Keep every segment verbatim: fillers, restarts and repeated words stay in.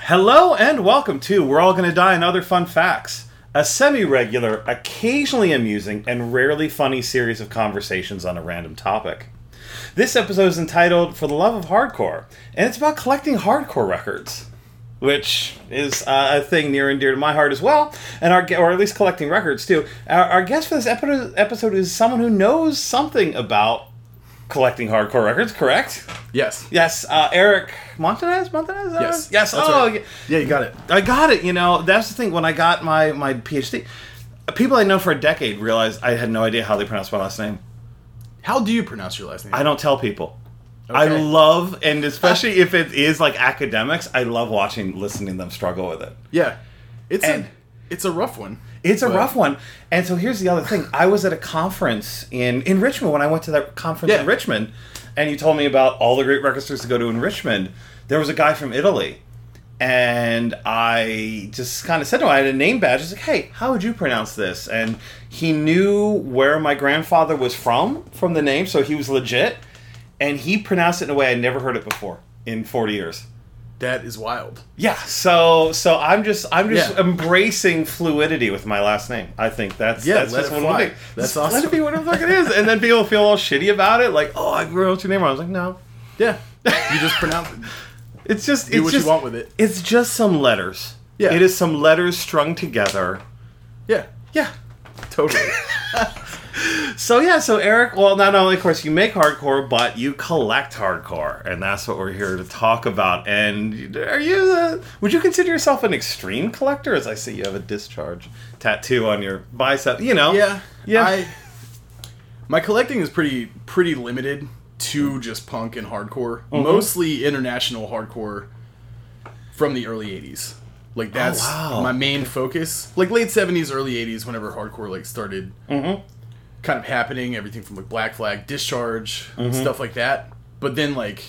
Hello and welcome to We're All Gonna Die and Other Fun Facts, a semi-regular, occasionally amusing, and rarely funny series of conversations on a random topic. This episode is entitled For the Love of Hardcore, and it's about collecting hardcore records, which is uh, a thing near and dear to my heart as well, and our or at least collecting records too. Our, our guest for this episode is someone who knows something about collecting hardcore records, correct? Yes. Yes, uh, Eric Montanez? Montanez? Uh, yes. Yes. That's oh, right. Yeah, you got it. I got it. You know, that's the thing. When I got my, my PhD, people I know for a decade realized I had no idea how they pronounce my last name. How do you pronounce your last name? I don't tell people. Okay. I love, and especially if it is like academics, I love watching, listening to them struggle with it. Yeah. It's And- a it's a rough one. It's a But- rough one. And so here's the other thing. I was at a conference in, in Richmond when I went to that conference Yeah. in Richmond, and you told me about all the great record stores to go to in Richmond. There was a guy from Italy, and I just kind of said to him, I had a name badge. I was like, hey, how would you pronounce this? And he knew where my grandfather was from, from the name, so he was legit. And he pronounced it in a way I'd never heard it before in forty years. That is wild. Yeah, so so I'm just I'm just Yeah. embracing fluidity with my last name. I think that's Yeah, that's let just it one fly. of the things. That's Just awesome. Let it be whatever the fuck it is, and then people feel all shitty about it, like, oh, I pronounced your name wrong. I was like, no, Yeah. You just pronounce it. it's just Do it's what just you want with it. it's just some letters. Yeah. It is some letters strung together. Yeah. Yeah. Totally. So yeah, so Eric, well, not only of course you make hardcore, but you collect hardcore, and that's what we're here to talk about. And are you? Uh, would you consider yourself an extreme collector? As I see, you have a discharge tattoo on your bicep. You know, Yeah. yeah. I My collecting is pretty pretty limited to just punk and hardcore. Mhm. Mostly international hardcore from the early eighties. Like that's wow. my main focus. Like late seventies, early eighties, whenever hardcore like started Mm-hmm. kind of happening, everything from like Black Flag, Discharge, Mhm. stuff like that. But then like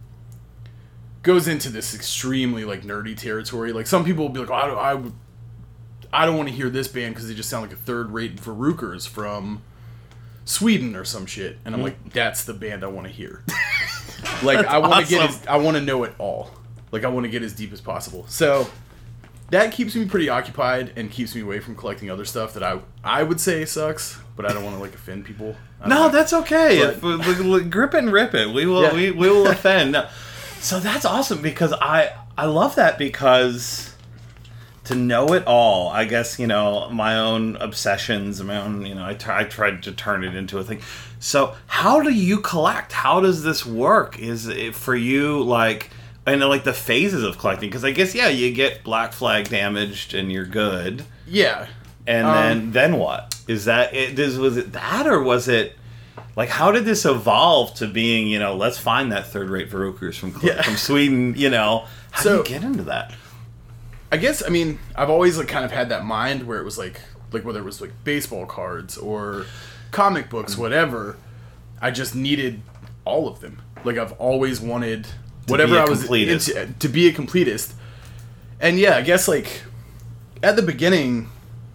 goes into this extremely like nerdy territory. Like some people will be like, oh, I don't, I, would- I don't want to hear this band because they just sound like a third-rate Verukers from Sweden or some shit. And I'm like, that's the band I want to hear. Like That's I want to awesome. get, as, I want to know it all. Like I want to get as deep as possible. So that keeps me pretty occupied and keeps me away from collecting other stuff that I I would say sucks, but I don't want to like offend people. I don't No, know. that's okay. But- If- we- we- grip it and rip it. We will. Yeah. We, we will offend. No. So that's awesome because I I love that because to know it all. I guess you know my own obsessions. My own. You know, I, t- I tried to turn it into a thing. So how do you collect? How does this work? Is it for you like? And like the phases of collecting, because I guess yeah, you get Black Flag damaged and you're good, Yeah. and Um, then then what is that? It is was it that or was it like how did this evolve to being you know let's find that third rate Verukers from Yeah. from Sweden? You know how So- do you get into that? I guess I mean I've always like kind of had that mind where it was like like whether it was like baseball cards or comic books, whatever. I just needed all of them. Like I've always wanted whatever be a I was completist. into to be a completist. And yeah, I guess like at the beginning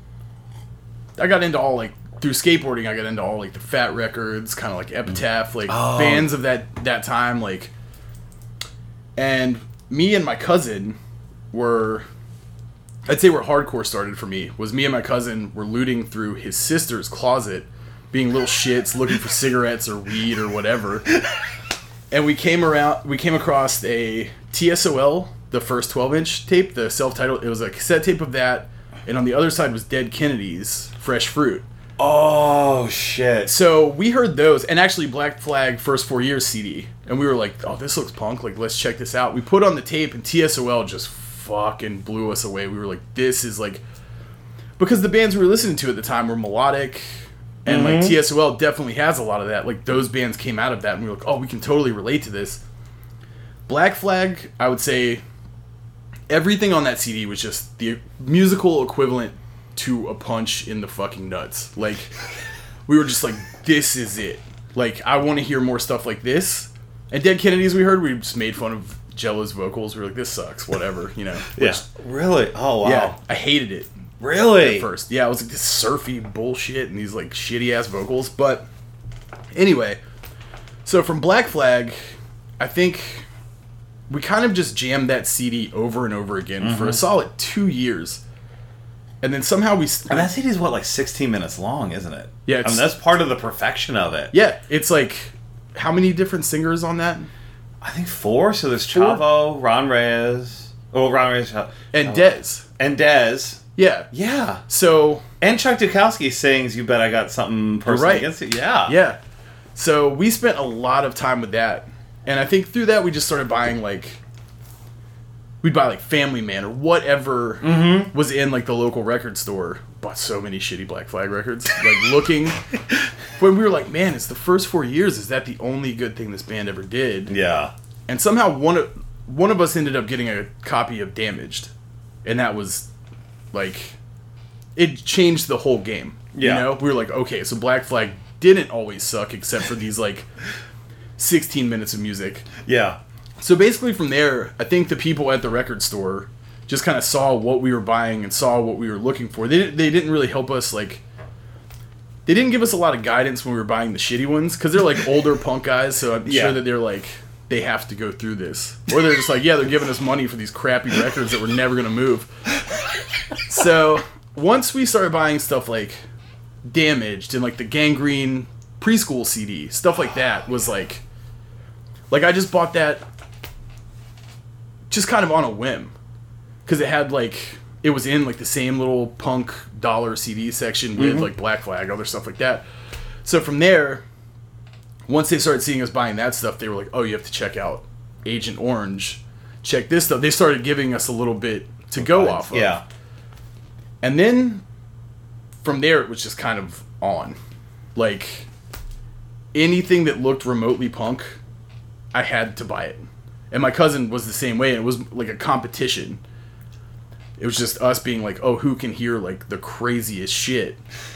I got into all like through skateboarding I got into all like the Fat Records, kind of like Epitaph, like Oh. bands of that that time like and me and my cousin were I'd say where hardcore started for me was me and my cousin were looting through his sister's closet, being little shits, looking for cigarettes or weed or whatever. And we came around, we came across a T S O L, the first twelve inch tape, the self-titled. It was a cassette tape of that, and on the other side was Dead Kennedys, Fresh Fruit. Oh shit! So we heard those, and actually Black Flag First Four Years C D, and we were like, "Oh, this looks punk! Like, let's check this out." We put on the tape, and T S O L just fucking blew us away. We were like, "This is like," because the bands we were listening to at the time were melodic, and like Mhm. T S O L definitely has a lot of that. Like those bands came out of that, and we were like, "Oh, we can totally relate to this." Black Flag, I would say, everything on that C D was just the musical equivalent to a punch in the fucking nuts. Like, we were just like, this is it. Like, I want to hear more stuff like this. And Dead Kennedys we heard, we just made fun of Jello's vocals. We were like, this sucks, whatever, you know. Yeah, really? Oh wow! Yeah, I hated it Really? at first. Yeah, it was like this surfy bullshit and these like shitty ass vocals. But anyway, so from Black Flag, I think we kind of just jammed that C D over and over again mm-hmm. for a solid two years. And then somehow we... And that C D is, what, like sixteen minutes long, isn't it? Yeah. It's, I mean, that's part of the perfection of it. Yeah. It's like... How many different singers on that? I think four. So there's Chavo, Ron Reyes... Oh, Ron Reyes... And oh. Dez. And Dez. Yeah. Yeah. So... And Chuck Dukowski sings You Bet I Got Something Personal right. Against It. Yeah. Yeah. So we spent a lot of time with that. And I think through that we just started buying, like... We'd buy, like, Family Man or whatever mm-hmm. was in, like, the local record store. Bought so many shitty Black Flag records. Like, looking... when we were like, man, it's the first four years. Is that the only good thing this band ever did? Yeah. And somehow one of, one of us ended up getting a copy of Damaged. And that was, like... It changed the whole game. Yeah. You know? We were like, okay, so Black Flag didn't always suck except for these, like, sixteen minutes of music. Yeah. So basically from there, I think the people at the record store just kind of saw what we were buying and saw what we were looking for. They didn't, they didn't really help us, like... They didn't give us a lot of guidance when we were buying the shitty ones, because they're, like, older punk guys, so I'm yeah. sure that they're, like, they have to go through this. Or they're just like, yeah, they're giving us money for these crappy records that we're never going to move. So, once we started buying stuff like Damaged and, like, the Gangrene preschool C D, stuff like that was, like... Like, I just bought that... just kind of on a whim, because it had like it was in like the same little punk dollar C D section with mm-hmm. like Black Flag, other stuff like that. So from there, once they started seeing us buying that stuff, they were like, "Oh, you have to check out Agent Orange. Check this stuff." They started giving us a little bit to go right. off of. Yeah. And then from there, it was just kind of on, like anything that looked remotely punk, I had to buy it. And my cousin was the same way, and it was like a competition. It was just us being like, oh, who can hear like the craziest shit?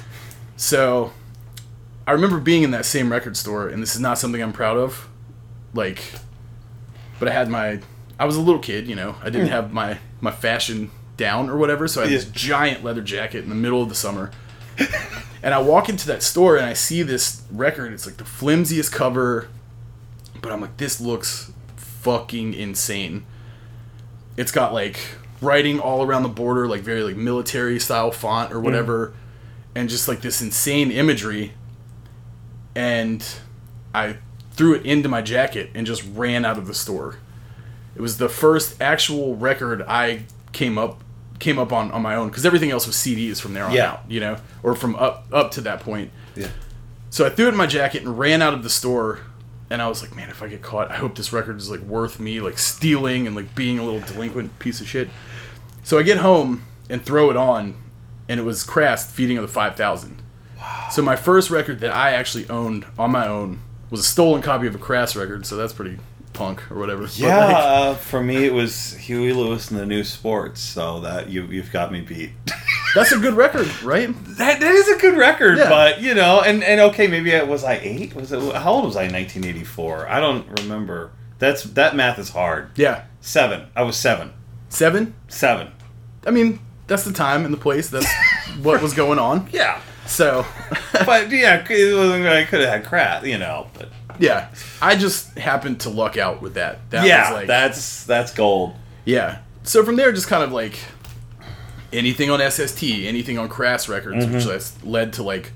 So I remember being in that same record store, and this is not something I'm proud of. Like, but I had my, I was a little kid, you know. I didn't have my, my fashion down or whatever, so I had this giant leather jacket in the middle of the summer. And I walk into that store, and I see this record. It's like the flimsiest cover, but I'm like, this looks... fucking insane. It's got like writing all around the border, like very like military style font or whatever, mm. and just like this insane imagery. And I threw it into my jacket and just ran out of the store. It was the first actual record I came up came up on on my own, because everything else was C Ds from there on yeah. out, you know, or from up up to that point. Yeah. So I threw it in my jacket and ran out of the store. And I was like, man, if I get caught, I hope this record is, like, worth me, like, stealing and, like, being a little delinquent piece of shit. So I get home and throw it on, and it was Crass, Feeding of the five thousand. Wow. So my first record that I actually owned on my own was a stolen copy of a Crass record, so that's pretty punk or whatever. Yeah, like, uh, for me it was Huey Lewis and the New Sports, so that you, you've got me beat. That's a good record, right? That that is a good record, yeah. but you know, and, and okay, maybe I was I eight? Was it how old was I in nineteen eighty-four? I don't remember. That's that math is hard. Yeah, seven. I was seven. Seven. Seven. I mean, that's the time and the place. That's what was going on. Yeah. So, but yeah, it wasn't, I could have had crap, you know. But yeah, I just happened to luck out with that. That yeah, was like, that's that's gold. Yeah. So from there, just kind of like. Anything on S S T, anything on Crass Records, mm-hmm. which led to, like,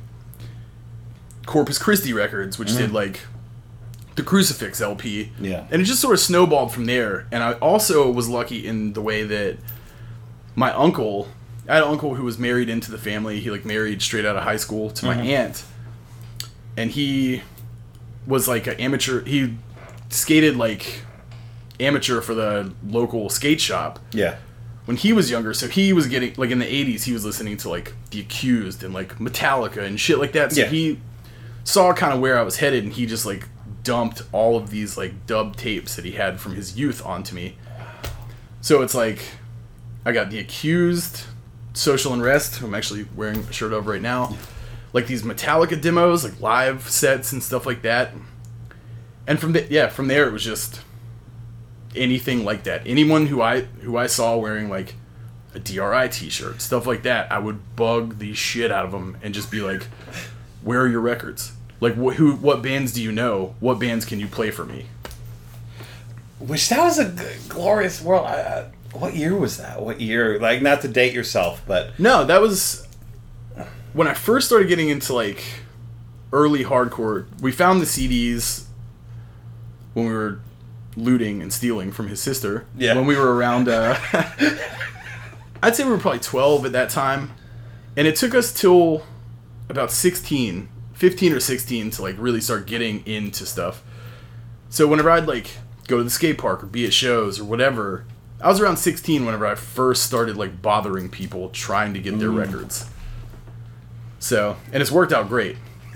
Corpus Christi Records, which mm-hmm. did, like, the Crucifix L P. Yeah. And it just sort of snowballed from there. And I also was lucky in the way that my uncle, I had an uncle who was married into the family. He, like, married straight out of high school to mm-hmm. my aunt. And he was, like, an amateur. He skated, like, amateur for the local skate shop. Yeah. When he was younger, so he was getting, like, in the eighties, he was listening to, like, The Accused and, like, Metallica and shit like that. So yeah. he saw kind of where I was headed, and he just, like, dumped all of these, like, dub tapes that he had from his youth onto me. So it's, like, I got The Accused, Social Unrest, who I'm actually wearing a shirt of right now. Like, these Metallica demos, like, live sets and stuff like that. And from the, yeah, from there, it was just... anything like that. Anyone who I who I saw wearing like a D R I t-shirt, stuff like that, I would bug the shit out of them and just be like, "Where are your records? Like, wh- who? What bands do you know? What bands can you play for me?" Which that was a g- glorious world. I, I, what year was that? What year? Like, not to date yourself, but No, that was when I first started getting into like early hardcore. We found the C Ds when we were looting and stealing from his sister. Yeah. When we were around, uh, I'd say we were probably twelve at that time, and it took us till about sixteen, fifteen or sixteen to like really start getting into stuff. So whenever I'd like go to the skate park or be at shows or whatever, I was around sixteen whenever I first started like bothering people trying to get their Mm. records. So, and it's worked out great.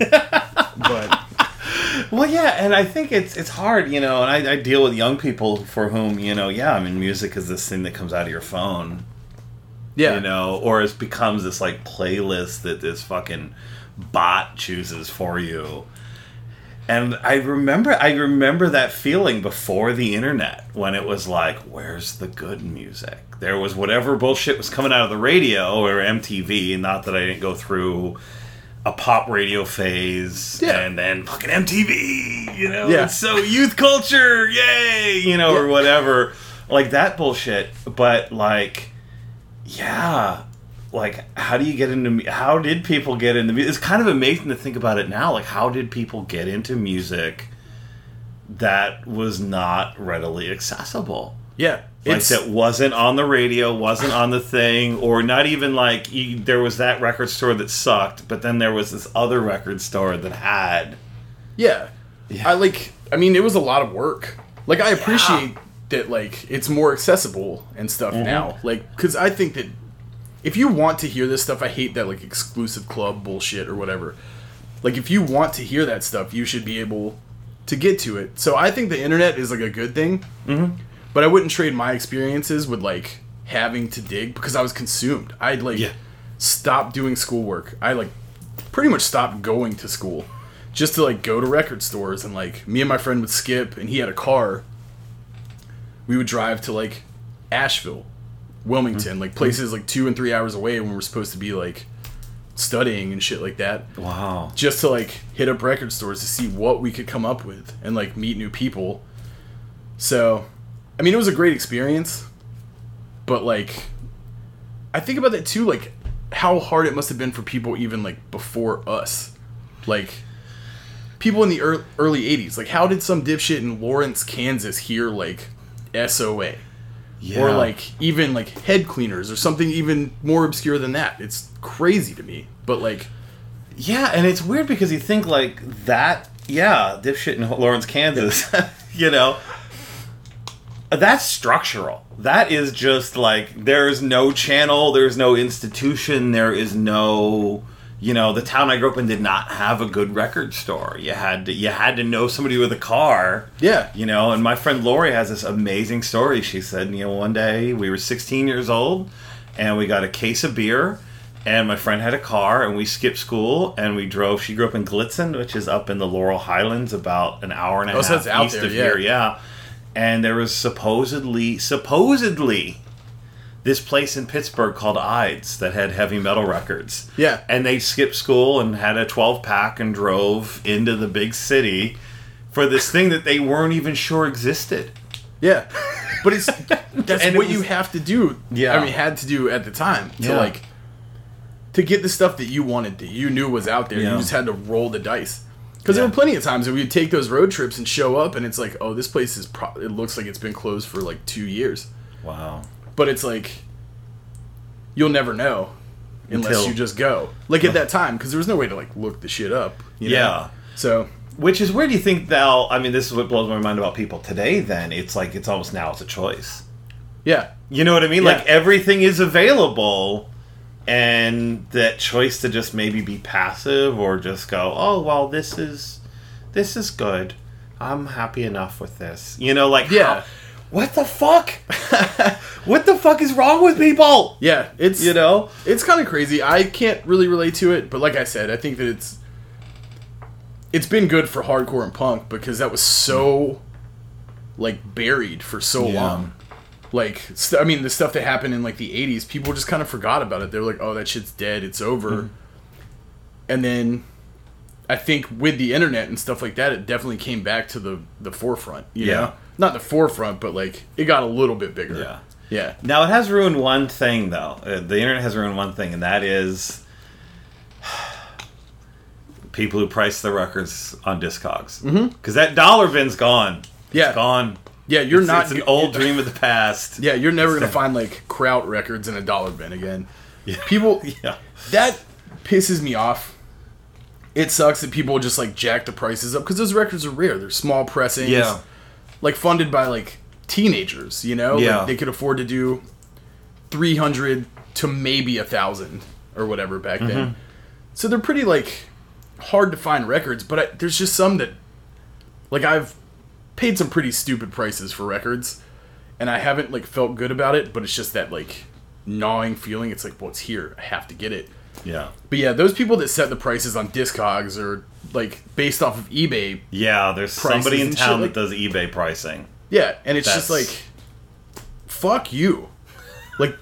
But well, yeah, and I think it's it's hard, you know. And I, I deal with young people for whom, you know, yeah, I mean, music is this thing that comes out of your phone, yeah, you know, or it becomes this like playlist that this fucking bot chooses for you. And I remember, I remember that feeling before the internet when it was like, where's the good music? There was whatever bullshit was coming out of the radio or M T V. Not that I didn't go through a pop radio phase Yeah. and then fucking M T V, you know? Yeah. It's so youth culture, yay, you know, Yeah. or whatever. Like that bullshit. But like, yeah. Like, how do you get into... mu- How did people get into music? It's kind of amazing to think about it now. Like, how did people get into music that was not readily accessible? yeah. Like, It's that wasn't on the radio, wasn't on the thing, or not even, like, you, there was that record store that sucked, but then there was this other record store that had... yeah. Yeah. I like. I mean, it was a lot of work. Like, I appreciate that. Like, it's more accessible and stuff Mm-hmm. now. Like, because I think that if you want to hear this stuff, I hate that like exclusive club bullshit or whatever. Like, if you want to hear that stuff, you should be able to get to it. So I think the internet is like a good thing. Mm-hmm. But I wouldn't trade my experiences with like having to dig because I was consumed. I'd like Yeah. stopped doing schoolwork. I like pretty much stopped going to school just to like go to record stores, and like me and my friend would skip, and he had a car. We would drive to like Asheville, Wilmington, like places like two and three hours away when we're supposed to be like studying and shit like that. Wow. Just to like hit up record stores to see what we could come up with and like meet new people. So, I mean, it was a great experience, but like, I think about that too, like how hard it must have been for people even like before us, like people in the early, early eighties. Like, how did some dipshit in Lawrence, Kansas hear like S O A? Yeah. Or like even like Head Cleaners or something even more obscure than that. It's crazy to me. But like, Yeah, and it's weird because you think like that, yeah, dipshit in Lawrence, Kansas, you know, that's structural. That is just like, there's no channel, there's no institution, there is no, you know, the town I grew up in did not have a good record store. You had to, you had to know somebody with a car. yeah, You know, and my friend Lori has this amazing story. She said, you know, one day we were sixteen years old and we got a case of beer and my friend had a car and we skipped school and we drove. She grew up in Glitzen, which is up in the Laurel Highlands, about an hour and a Oh, so half that's out east there, of yeah. here. Yeah. And there was supposedly, supposedly, this place in Pittsburgh called Ides that had heavy metal records. yeah. And they skipped school and had a twelve pack and drove into the big city for this thing that they weren't even sure existed. Yeah, but it's that's And it what you was- have to do. Yeah. I mean, had to do at the time to Yeah. like to get the stuff that you wanted, that you knew was out there. Yeah. You just had to roll the dice. Because there Yeah. were plenty of times that we'd take those road trips and show up, and it's like, oh, this place is pro- it looks like it's been closed for like two years, Wow. but it's like you'll never know unless Until- you just go. Like at that time, because there was no way to like look the shit up. You know? Yeah. So Which is where do you think they'll, I mean, this is what blows my mind about people today then. It's like, it's almost now it's a choice. yeah, You know what I mean? Yeah. Like, everything is available, and that choice to just maybe be passive or just go, oh, well, this is, this is good. I'm happy enough with this. You know, like, Yeah. how- what the fuck? What the fuck is wrong with people? yeah. It's You know? It's kind of crazy. I can't really relate to it, but like I said, I think that it's it's been good for hardcore and punk because that was so like buried for so Yeah. long. Like, st- I mean, the stuff that happened in like the eighties, people just kind of forgot about it. They were like, "Oh, that shit's dead. It's over." Mm-hmm. And then I think with the internet and stuff like that, it definitely came back to the the forefront. You Yeah. know? not the forefront, but like it got a little bit bigger. Yeah. Yeah. Now it has ruined one thing though. Uh, the internet has ruined one thing, and that is people who price their records on Discogs. Because mm-hmm. that dollar bin's gone. Yeah. It's gone. Yeah, you're it's, not. It's an old dream of the past. Yeah, you're never gonna find like Kraut records in a dollar bin again. Yeah. People. Yeah. That pisses me off. It sucks that people just like jack the prices up because those records are rare. They're small pressings. Yeah. Like funded by like teenagers, you know? Yeah. Like, they could afford to do three hundred to maybe a thousand or whatever back mm-hmm. then. So they're pretty like hard to find records, but I, there's just some that like I've paid some pretty stupid prices for records and I haven't like felt good about it, but it's just that like gnawing feeling. It's like, well, it's here. I have to get it. Yeah. But yeah, those people that set the prices on Discogs are like based off of eBay. Yeah, there's somebody in town that does eBay pricing. Yeah, and it's That's... just like, fuck you. Like,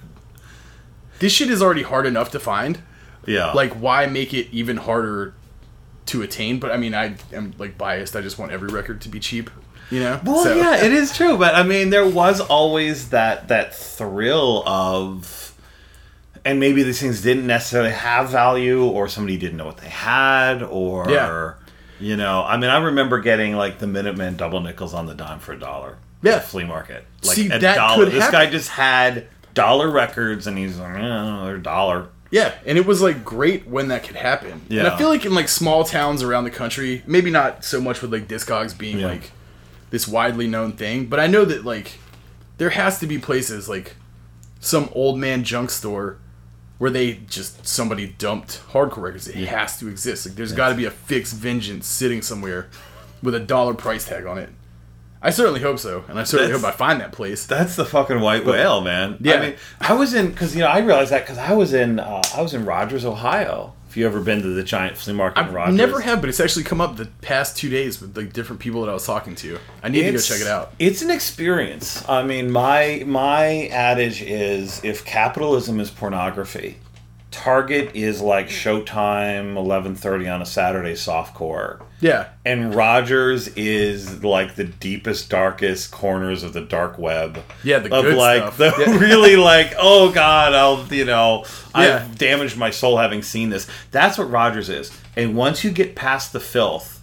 this shit is already hard enough to find. Yeah. Like, why make it even harder to attain? But I mean, I am like biased. I just want every record to be cheap. You know? Well, so. yeah, it is true. But I mean, there was always that that thrill of, and maybe these things didn't necessarily have value, or somebody didn't know what they had, or yeah. you know, I mean, I remember getting like the Minutemen double nickels on the dime for a dollar. Yeah, at the flea market. Like See, a that dollar. Could this happen. guy just had dollar records, and he's like, oh, they're a dollar. Yeah, and it was like great when that could happen. Yeah. And I feel like in like small towns around the country, maybe not so much with like Discogs being yeah. like this widely known thing, but I know that like there has to be places like some old man junk store where they just somebody dumped hardcore records. It yeah. has to exist. Like there's got to be a fixed vengeance sitting somewhere with a dollar price tag on it. I certainly hope so, and I certainly That's, hope I find that place. That's the fucking white whale, man. Yeah, I mean, I was in because you know I realized that because I was in uh, I was in Rogers, Ohio. If you ever been to the giant flea market in I Rogers, never have, but it's actually come up the past two days with like different people that I was talking to. I need it's, to go check it out. It's an experience. I mean, my my adage is if capitalism is pornography, Target is like Showtime eleven thirty on a Saturday softcore. Yeah. And Rogers is like the deepest, darkest corners of the dark web. Yeah, the of good like stuff. the Yeah. really like, oh God, I'll you know, Yeah. I've damaged my soul having seen this. That's what Rogers is. And once you get past the filth,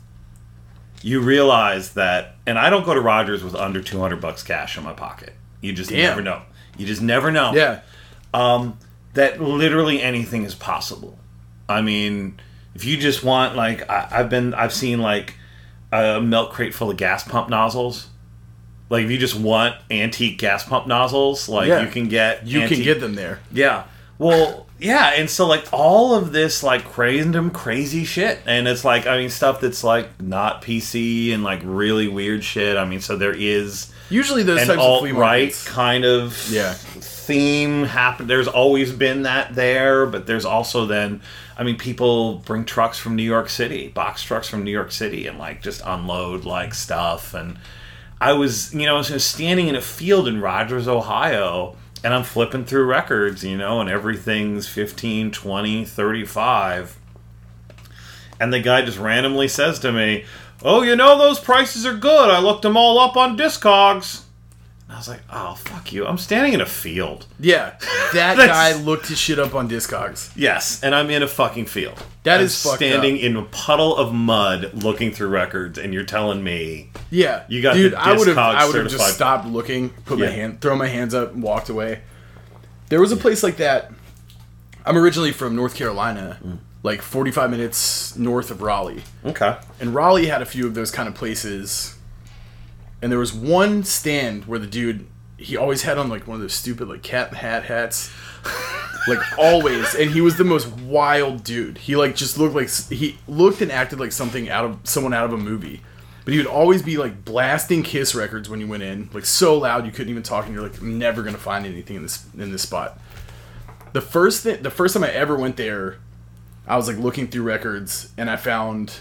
you realize that, and I don't go to Rogers with under two hundred bucks cash in my pocket. You just Damn. never know. You just never know. Yeah. Um, that literally anything is possible. I mean, if you just want, like, I, I've been, I've seen like a milk crate full of gas pump nozzles. Like, if you just want antique gas pump nozzles, like Yeah. you can get, You antique, can get them there. Yeah. Well, yeah, and so like all of this like random crazy shit, and it's like I mean stuff that's like not P C and like really weird shit. I mean, so there is Usually those an types of flea alt-right markets. kind of Yeah. theme happen. There's always been that there, but there's also then, I mean, people bring trucks from New York City, box trucks from New York City, and like just unload like stuff. And I was, you know, I was standing in a field in Rogers, Ohio, and I'm flipping through records, you know, and everything's fifteen, twenty, thirty-five. And the guy just randomly says to me, "Oh, you know, those prices are good. I looked them all up on Discogs." And I was like, oh, fuck you. I'm standing in a field. Yeah. That That's- guy looked his shit up on Discogs. Yes, and I'm in a fucking field. That I'm is fucked standing up. in a puddle of mud looking through records, and you're telling me Yeah. You got Dude, the I would have Discogs I would have just certified- stopped looking, put my Yeah. hand throw my hands up and walked away. There was a place like that. I'm originally from North Carolina, Mm. like forty-five minutes north of Raleigh. okay, And Raleigh had a few of those kind of places. And there was one stand where the dude, he always had on like one of those stupid like cat in the hat hats. Like always. And he was the most wild dude. He like just looked like, he looked and acted like something out of, someone out of a movie. But he would always be like blasting Kiss records when you went in. Like so loud you couldn't even talk, and you're like, I'm never going to find anything in this in this spot. The first thing, the first time I ever went there, I was like looking through records, and I found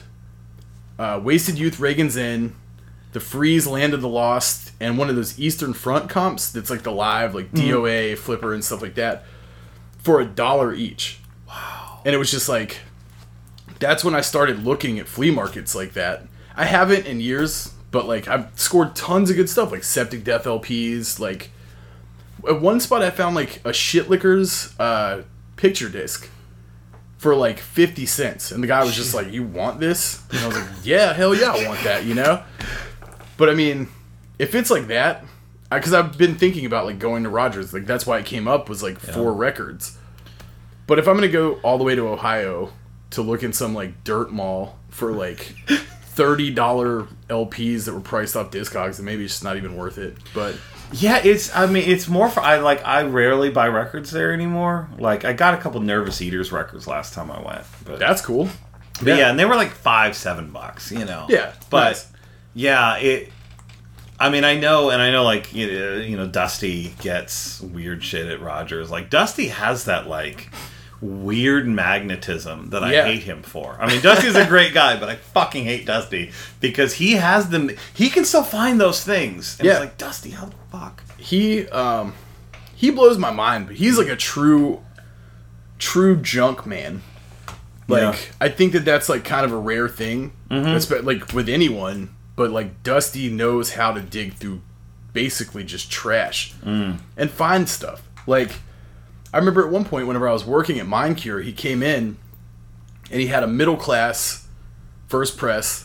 uh, Wasted Youth, Reagan's Inn, The Freeze, Land of the Lost, and one of those Eastern Front comps that's like the live, like D O A, mm-hmm. Flipper, and stuff like that, for a dollar each. wow, And it was just like, that's when I started looking at flea markets like that. I haven't in years, But, like, I've scored tons of good stuff, like Septic Death L Ps. Like, at one spot I found, like, a Shitlickers uh, picture disc for, like, fifty cents. And the guy was just like, you want this? And I was like, yeah, hell yeah, I want that, you know? But, I mean, if it's like that, because I've been thinking about, like, going to Rogers. Like, that's why it came up was, like, yeah. four records. But if I'm going to go all the way to Ohio to look in some, like, dirt mall for, like... thirty dollars L Ps that were priced off Discogs, and maybe it's just not even worth it. But yeah, it's I mean it's more for I like I rarely buy records there anymore. Like I got a couple Nervous Eaters records last time I went. But that's cool. But yeah. yeah, and they were like five, seven bucks, you know. Yeah. But nice. yeah, it I mean I know and I know like you know, you know Dusty gets weird shit at Rogers. Like Dusty has that like weird magnetism that I yeah. hate him for. I mean, Dusty's a great guy, but I fucking hate Dusty because he has them. He can still find those things. And yeah. it's like, Dusty, how the fuck? He, um, he blows my mind, but he's like a true, true junk man. Like, yeah. I think that that's like kind of a rare thing, mm-hmm. like with anyone, but like Dusty knows how to dig through basically just trash mm. and find stuff. Like, I remember at one point, whenever I was working at Mind Cure, he came in and he had a middle class first press,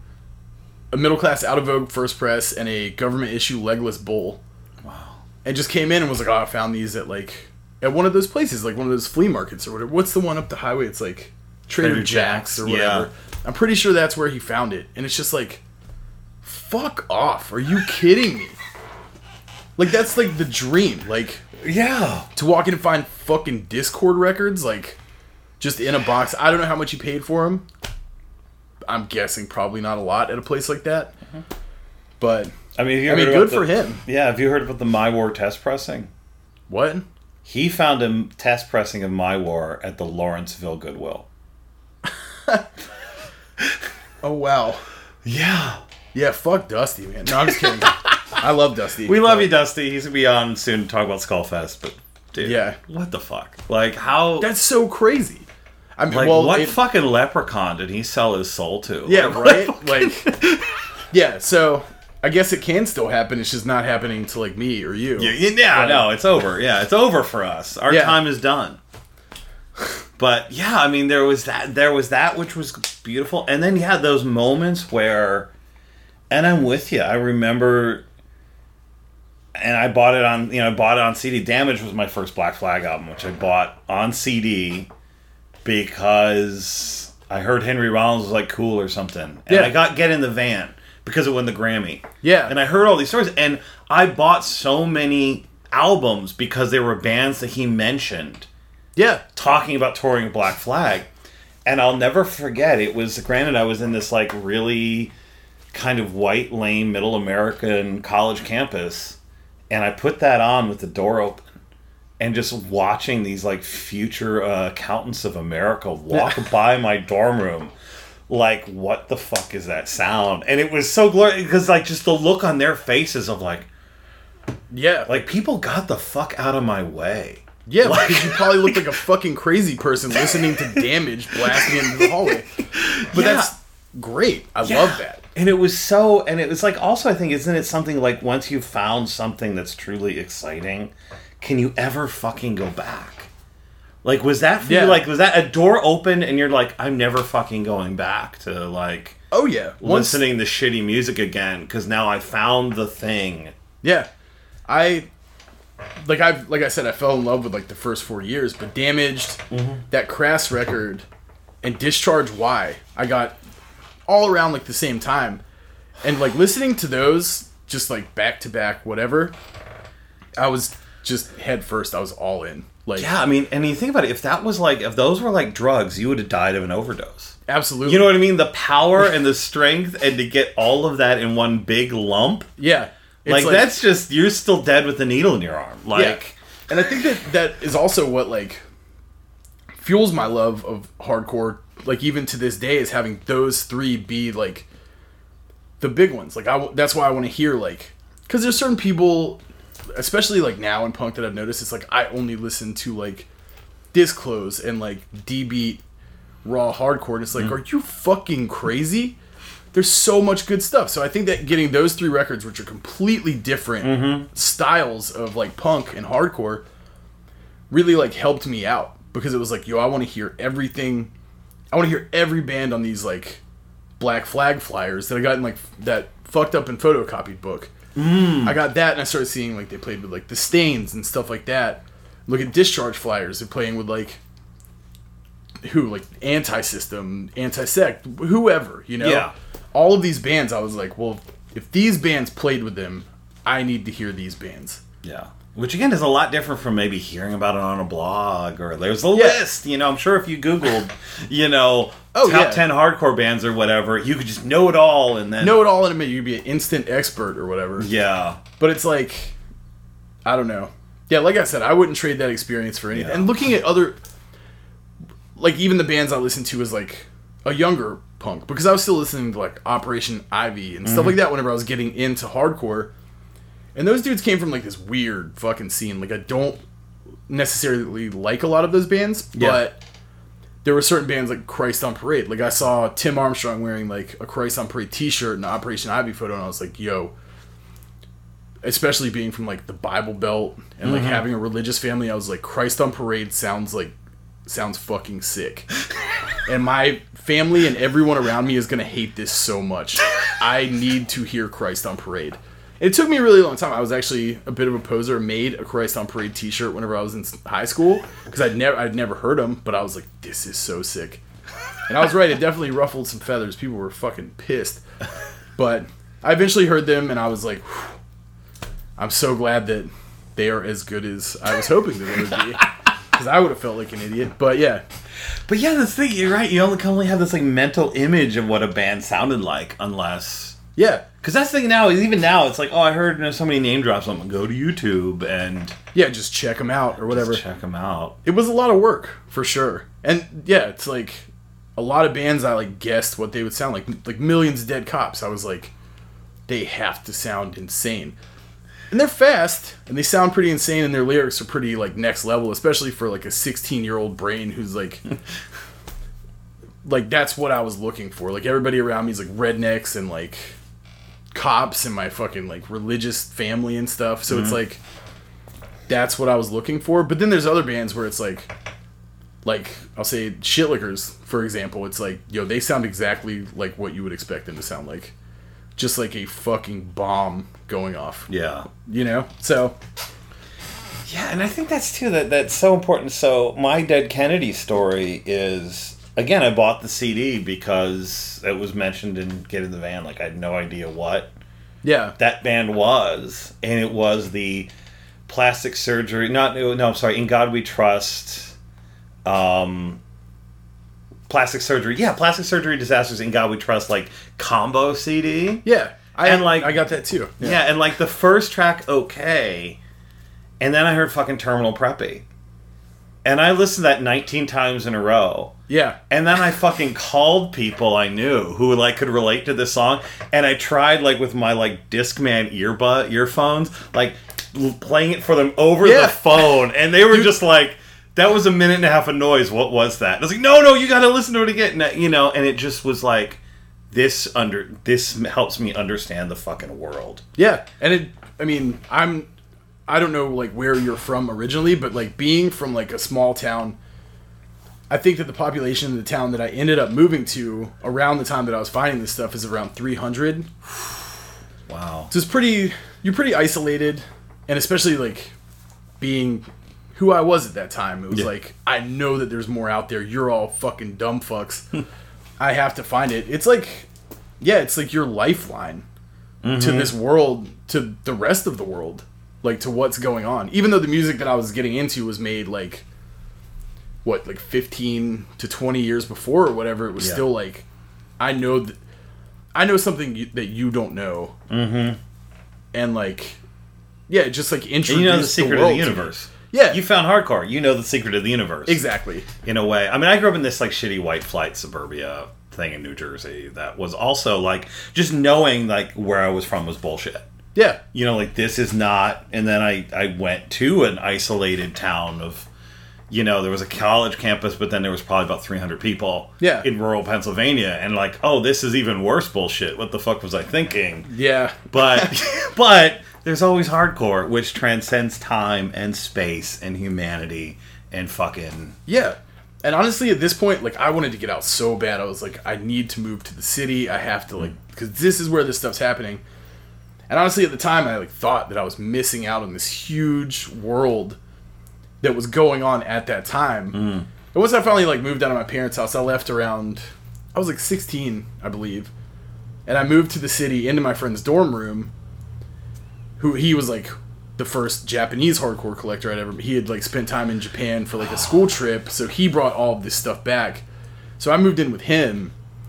a middle class out of vogue first press, and a government issue legless bull. Wow! And just came in and was like, "Oh, I found these at like at one of those places, like one of those flea markets or whatever. What's the one up the highway? It's like Trader, Trader Jack's or whatever. Yeah. I'm pretty sure that's where he found it. And it's just like, fuck off! Are you kidding me? Like that's like the dream. Like. Yeah. To walk in and find fucking Discord records, like, just in a box. I don't know how much he paid for them. I'm guessing probably not a lot at a place like that. Mm-hmm. But, I mean, have you I mean heard good the, for him. Yeah, have you heard about the My War test pressing? What? He found a test pressing of My War at the Lawrenceville Goodwill. Oh, wow. Yeah. Yeah, fuck Dusty, man. No, I'm just kidding. I love Dusty. We love you, Dusty. He's going to be on soon to talk about Skullfest, but dude, yeah. What the fuck? Like, how... That's so crazy. I mean, like, well, what it, fucking leprechaun did he sell his soul to? Yeah, like, right? Like, yeah, so I guess it can still happen. It's just not happening to, like, me or you. Yeah, yeah right? No, it's over. Yeah, it's over for us. Our yeah. time is done. But, yeah, I mean, there was that, there was that which was beautiful. And then you had those moments where... And I'm with you. I remember... And I bought it on, you know, I bought it on C D. Damage was my first Black Flag album, which I bought on C D because I heard Henry Rollins was like cool or something. And yeah. I got Get in the Van because it won the Grammy. Yeah. And I heard all these stories. And I bought so many albums because they were bands that he mentioned. Yeah. Talking about touring with Black Flag. And I'll never forget, it was, granted, I was in this like really kind of white, lame, middle American college campus. And I put that on with the door open and just watching these like future uh, accountants of America walk by my dorm room. Like, what the fuck is that sound? And it was so glorious because like just the look on their faces of like, yeah, like people got the fuck out of my way. Yeah, like, because you probably look like a fucking crazy person listening to Damage blasting into the hallway. But yeah. that's great. I yeah. love that. And it was so, and it was like, also I think, isn't it something like once you've found something that's truly exciting, can you ever fucking go back? Like, was that for yeah. you, like, was that a door open and you're like, I'm never fucking going back to, like, oh yeah, Once, listening to shitty music again, because now I found the thing. Yeah. I, like I like I said, I fell in love with, like, the first four years, but Damaged, mm-hmm. that Crass record, and Discharge Y, I got all around like the same time, and like listening to those just like back to back whatever, I was just head first. I was all in. Like, yeah, I mean, and you think about it, if that was like, if those were like drugs, you would have died of an overdose. Absolutely. You know what I mean? The power and the strength, and to get all of that in one big lump. Yeah, like, like that's just, you're still dead with a needle in your arm. Like, yeah. And I think that that is also what like fuels my love of hardcore. Like, even to this day, is having those three be, like, the big ones. Like, I, that's why I want to hear, like... Because there's certain people, especially, like, now in punk that I've noticed, it's like, I only listen to, like, Disclose and, like, D-Beat raw hardcore. And it's like, mm. are you fucking crazy? there's so much good stuff. So I think that getting those three records, which are completely different Mm-hmm. styles of like punk and hardcore, really like helped me out, because it was like, yo, I want to hear everything. I want to hear every band on these like Black Flag flyers that I got in like that fucked up and photocopied book. Mm. I got that, and I started seeing like they played with like the Stains and stuff like that. Look at Discharge flyers. They're playing with like who, like Anti-System, Anti-Sect, whoever, you know. Yeah. All of these bands, I was like, well, if these bands played with them, I need to hear these bands. Yeah. Which, again, is a lot different from maybe hearing about it on a blog, or there's a Yeah. list. You know, I'm sure if you Googled, you know, Oh, top yeah. ten hardcore bands or whatever, you could just know it all and then... Know it all in a minute. You'd be an instant expert or whatever. Yeah. But it's like, I don't know. Yeah, like I said, I wouldn't trade that experience for anything. Yeah. And looking at other, like even the bands I listened to as like a younger punk, because I was still listening to like Operation Ivy and stuff Mm-hmm. like that whenever I was getting into hardcore. And those dudes came from like this weird fucking scene. Like I don't necessarily like a lot of those bands, Yeah. but there were certain bands like Christ on Parade. Like I saw Tim Armstrong wearing like a Christ on Parade t-shirt and an Operation Ivy photo, and I was like, yo, especially being from like the Bible Belt and like Mhm. having a religious family, I was like, Christ on Parade sounds like sounds fucking sick. And my family and everyone around me is gonna hate this so much. I need to hear Christ on Parade. It took me a really long time. I was actually a bit of a poser. Made a Christ on Parade t-shirt whenever I was in high school, because I'd never I'd never heard them, but I was like, this is so sick. And I was right. It definitely ruffled some feathers. People were fucking pissed. But I eventually heard them, and I was like, whew, I'm so glad that they are as good as I was hoping that they would be. Because I would have felt like an idiot. But yeah. But yeah, the thing, you're right. You only can only have this like mental image of what a band sounded like, unless... Yeah. Because that's the thing now, is even now, it's like, oh, I heard you know, so many name drops. I'm going to go to YouTube and... Yeah, just check them out or whatever. Just check them out. It was a lot of work, for sure. And yeah, it's like a lot of bands I like guessed what they would sound like. Like Millions of Dead Cops. I was like, they have to sound insane. And they're fast, and they sound pretty insane, and their lyrics are pretty like next level, especially for like a sixteen-year-old brain who's like... like, that's what I was looking for. Like, everybody around me is like rednecks and like cops and my fucking like religious family and stuff. So mm-hmm. it's like, that's what I was looking for. But then there's other bands where it's like, like I'll say Shitlickers, for example. It's like, yo, they sound exactly like what you would expect them to sound like. Just like a fucking bomb going off. Yeah. You know? So... Yeah, and I think that's too, that that's so important. So my Dead Kennedy story is, again, I bought the C D because it was mentioned in Get in the Van. Like, I had no idea what yeah. that band was. And it was the Plastic Surgery, not, no, I'm sorry, In God We Trust, um... Plastic Surgery, yeah, Plastic Surgery Disasters, In God We Trust, like, combo C D. Yeah, I, and like I got that too. Yeah. yeah, and like the first track, okay, and then I heard fucking Terminal Preppy, and I listened to that nineteen times in a row. Yeah, and then I fucking called people I knew who like could relate to this song, and I tried like with my like Discman earbud earphones, like l- playing it for them over yeah. the phone, and they were Dude. just like. That was a minute and a half of noise. What was that? I was like, no, no, you got to listen to it again. And, you know, and it just was like, this under this helps me understand the fucking world. Yeah, and it. I mean, I'm. I don't know like where you're from originally, but like being from like a small town, I think that the population in the town that I ended up moving to around the time that I was finding this stuff is around three hundred. Wow. So it's pretty. You're pretty isolated, and especially like being. Who I was at that time. It was yeah. like, I know that there's more out there. You're all fucking dumb fucks. I have to find it. It's like, yeah, it's like your lifeline mm-hmm. to this world, to the rest of the world. Like, to what's going on. Even though the music that I was getting into was made, like, what, like fifteen to twenty years before or whatever, it was yeah. still like, I know that, I know something you, that you don't know. Mm-hmm. And, like, yeah, just, like, introduce and you know the secret the of the universe. Yeah. You found hardcore. You know the secret of the universe. Exactly. In a way. I mean, I grew up in this, like, shitty white flight suburbia thing in New Jersey that was also, like, just knowing, like, where I was from was bullshit. Yeah. You know, like, this is not... And then I, I went to an isolated town of, you know, there was a college campus, but then there was probably about three hundred people Yeah. in rural Pennsylvania. And like, oh, this is even worse bullshit. What the fuck was I thinking? Yeah. But, but there's always hardcore, which transcends time and space and humanity and fucking... Yeah. And honestly, at this point, like, I wanted to get out so bad. I was like, I need to move to the city. I have to, like, because this is where this stuff's happening. And honestly, at the time, I, like, thought that I was missing out on this huge world that was going on at that time. Mm. And once I finally, like, moved out of my parents' house, I left around, I was, like, sixteen, I believe. And I moved to the city into my friend's dorm room, who he was, like... the first Japanese hardcore collector I'd ever... He had, like, spent time in Japan for, like, a school trip, so he brought all of this stuff back. So I moved in with him,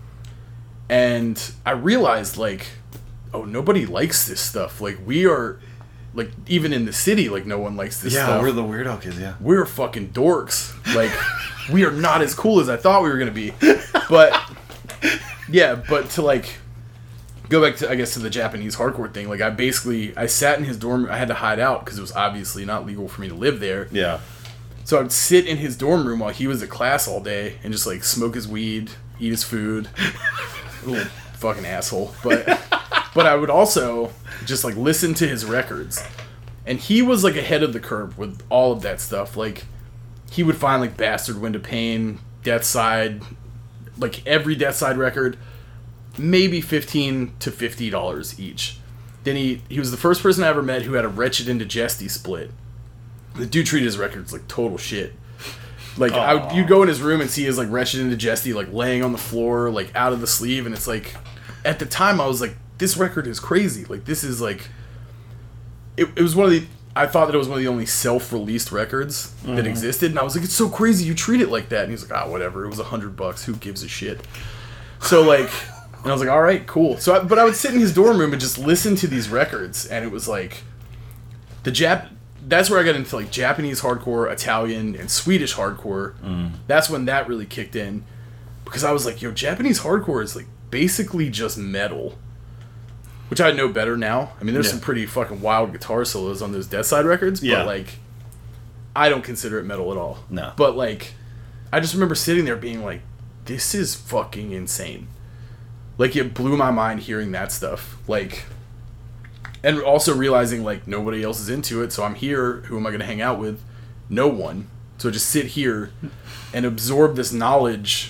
and I realized, like, oh, nobody likes this stuff. Like, we are... Like, even in the city, like, no one likes this yeah, stuff. Yeah, we're the weirdo kids, yeah. We're fucking dorks. Like, we are not as cool as I thought we were going to be. But, yeah, but to, like... Go back to, I guess, to the Japanese hardcore thing. Like, I basically, I sat in his dorm. I had to hide out because it was obviously not legal for me to live there. Yeah. So I would sit in his dorm room while he was at class all day and just, like, smoke his weed, eat his food. Little fucking asshole. But, but I would also just, like, listen to his records. And he was, like, ahead of the curve with all of that stuff. Like, he would find, like, Bastard Wind of Pain, Deathside, like, every Deathside record. Maybe fifteen to fifty dollars each. Then he he was the first person I ever met who had a Wretched Indigesty split. The dude treated his records like total shit. Like, I would, you'd go in his room and see his, like, Wretched Indigesty, like, laying on the floor, like, out of the sleeve, and it's like, at the time I was like, this record is crazy. Like, this is like, it, it was one of the, I thought that it was one of the only self-released records mm-hmm. that existed, and I was like, it's so crazy you treat it like that. And he's like, ah, whatever, it was a hundred bucks, who gives a shit? So, like... And I was like, all right, cool. So, I, but I would sit in his dorm room and just listen to these records, and it was like, the Jap. That's where I got into, like, Japanese hardcore, Italian, and Swedish hardcore. Mm. That's when that really kicked in, because I was like, yo, Japanese hardcore is, like, basically just metal, which I know better now. I mean, there's yeah. some pretty fucking wild guitar solos on those Deathside records, but yeah. like, I don't consider it metal at all. No. But, like, I just remember sitting there being like, this is fucking insane. Like, it blew my mind hearing that stuff. Like, and also realizing, like, nobody else is into it, so I'm here. Who am I going to hang out with? No one. So just sit here and absorb this knowledge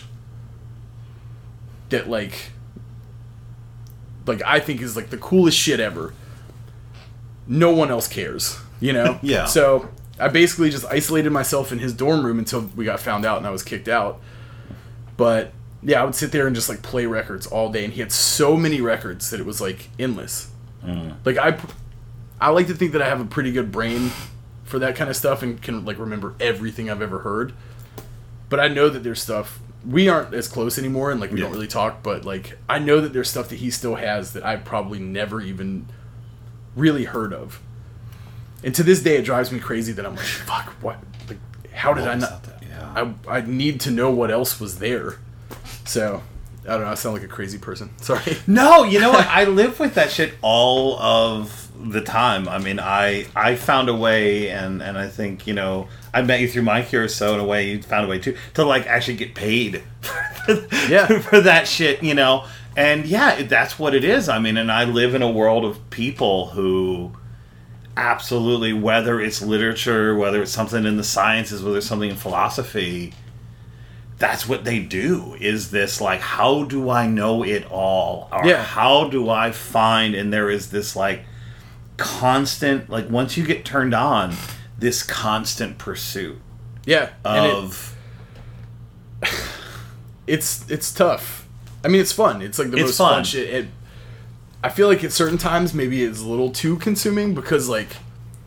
that, like, like, I think is, like, the coolest shit ever. No one else cares, you know? Yeah. So I basically just isolated myself in his dorm room until we got found out and I was kicked out. But... yeah, I would sit there and just, like, play records all day, and he had so many records that it was, like, endless. Mm. Like, I, I like to think that I have a pretty good brain for that kind of stuff and can, like, remember everything I've ever heard. But I know that there's stuff... We aren't as close anymore, and, like, we yeah. don't really talk, but, like, I know that there's stuff that he still has that I've probably never even really heard of. And to this day, it drives me crazy that I'm like, fuck, what? Like, how did I not... Yeah. I, I need to know what else was there. So, I don't know, I sound like a crazy person. Sorry. No, you know what? I live with that shit all of the time. I mean, I I found a way, and, and I think, you know, I met you through my cure, so in a way you found a way too, to, like, actually get paid yeah. for that shit, you know? And yeah, that's what it is. I mean, and I live in a world of people who absolutely, whether it's literature, whether it's something in the sciences, whether it's something in philosophy... that's what they do, is this, like, how do I know it all? Or yeah. how do I find, and there is this, like, constant, like, once you get turned on, this constant pursuit. Yeah. Of... It, it's it's tough. I mean, it's fun. It's, like, the it's most fun, fun shit. It, I feel like at certain times, maybe it's a little too consuming, because, like,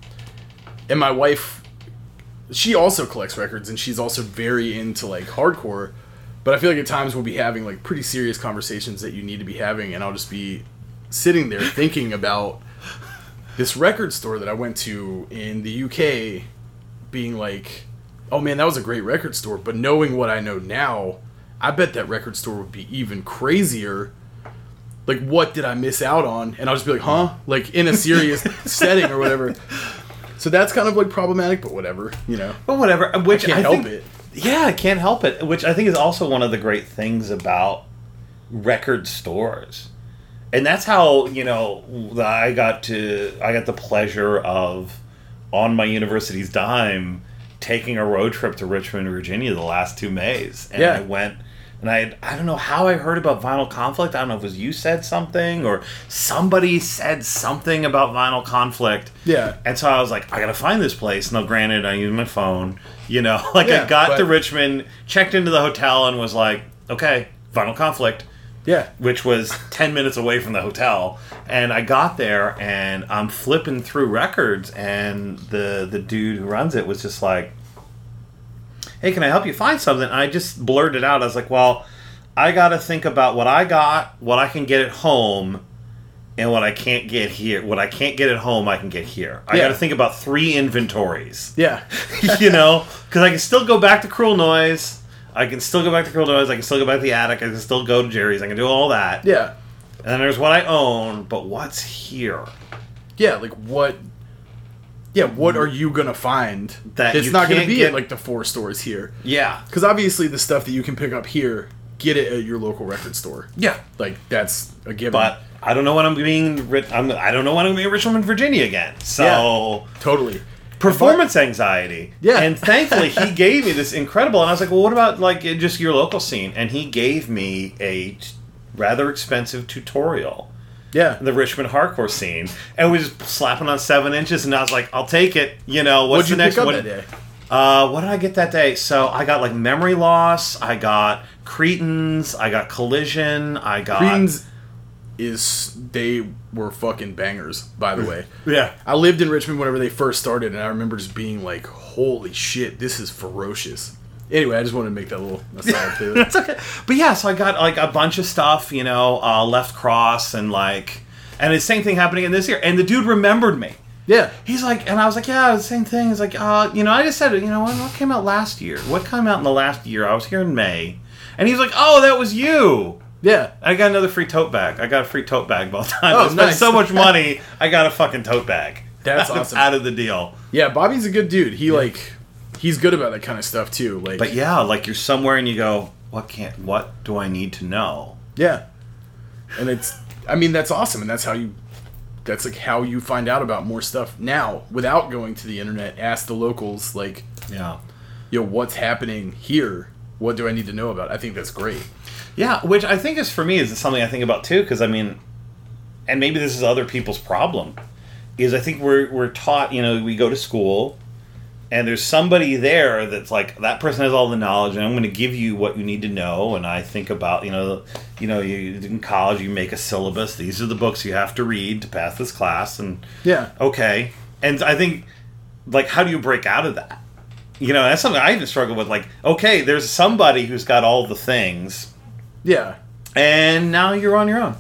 and my wife... she also collects records, and she's also very into, like, hardcore. But I feel like at times we'll be having, like, pretty serious conversations that you need to be having, and I'll just be sitting there thinking about this record store that I went to in the U K being like, oh man, that was a great record store. But knowing what I know now, I bet that record store would be even crazier. Like, what did I miss out on? And I'll just be like, huh? Like, in a serious setting or whatever. So that's kind of like problematic, but whatever, you know. But whatever. Which I can't I help think, it. Yeah, I can't help it. Which I think is also one of the great things about record stores. And that's how, you know, I got to I got the pleasure of, on my university's dime, taking a road trip to Richmond, Virginia the last two Mays. And yeah. I went, and I I don't know how I heard about Vinyl Conflict. I don't know if it was you said something or somebody said something about Vinyl Conflict. Yeah. And so I was like, I gotta find this place. Now, granted, I used my phone. You know, like yeah, I got but... to Richmond, checked into the hotel, and was like, okay, Vinyl Conflict. Yeah. Which was ten minutes away from the hotel. And I got there, and I'm flipping through records, and the the dude who runs it was just like, hey, can I help you find something? And I just blurted out. I was like, well, I got to think about what I got, what I can get at home, and what I can't get here. What I can't get at home, I can get here. I yeah. got to think about three inventories. Yeah. You know? Because I can still go back to Cruel Noise. I can still go back to Cruel Noise. I can still go back to the attic. I can still go to Jerry's. I can do all that. Yeah. And then there's what I own, but what's here? Yeah, like what... Yeah, what are you going to find that it's you not going to can't be get... at, like, the four stores here? Yeah. Because obviously the stuff that you can pick up here, get it at your local record store. Yeah. Like, that's a given. But I don't know when I'm being... I'm, I don't know when I'm going to be in Richmond, Virginia again. So... Yeah, totally. Performance anxiety. Yeah. And thankfully, he gave me this incredible... And I was like, well, what about, like, just your local scene? And he gave me a t- rather expensive tutorial. Yeah. The Richmond hardcore scene. And we just slapping on seven inches, and I was like, I'll take it. You know, what's What'd you the next pick up one? that day? Uh, what did I get that day? So I got, like, Memory Loss. I got Cretans. I got Collision. I got... Cretans is... They were fucking bangers, by the way. Yeah. I lived in Richmond whenever they first started, and I remember just being like, holy shit, this is ferocious. Anyway, I just wanted to make that little aside too. That's okay. But yeah, so I got like a bunch of stuff, you know, uh, Left Cross, and like, and the same thing happening in this year. And the dude remembered me. Yeah. He's like, and I was like, yeah, the same thing. He's like, uh, you know, I just said, you know, what, what came out last year? What came out in the last year? I was here in May. And he's like, oh, that was you. Yeah. I got another free tote bag. I got a free tote bag both times. Oh, I spent nice. so much money, I got a fucking tote bag. That's awesome. Out of the deal. Yeah, Bobby's a good dude. He, yeah. like, he's good about that kind of stuff, too. Like, But yeah, like, you're somewhere and you go, what can't, what do I need to know? Yeah. And it's, I mean, that's awesome. And that's how you, that's, like, how you find out about more stuff now without going to the internet. Ask the locals, like, yeah, yo, what's happening here? What do I need to know about? I think that's great. Yeah, which I think is, for me, is something I think about too, because I mean, and maybe this is other people's problem, is I think we're we're taught, you know, we go to school, and there's somebody there that's like, that person has all the knowledge, and I'm going to give you what you need to know, and I think about, you know, you know, you in college you make a syllabus, these are the books you have to read to pass this class, and yeah, okay, and I think, like, how do you break out of that? You know, that's something I even struggle with, like, okay, there's somebody who's got all the things. Yeah. And now you're on your own.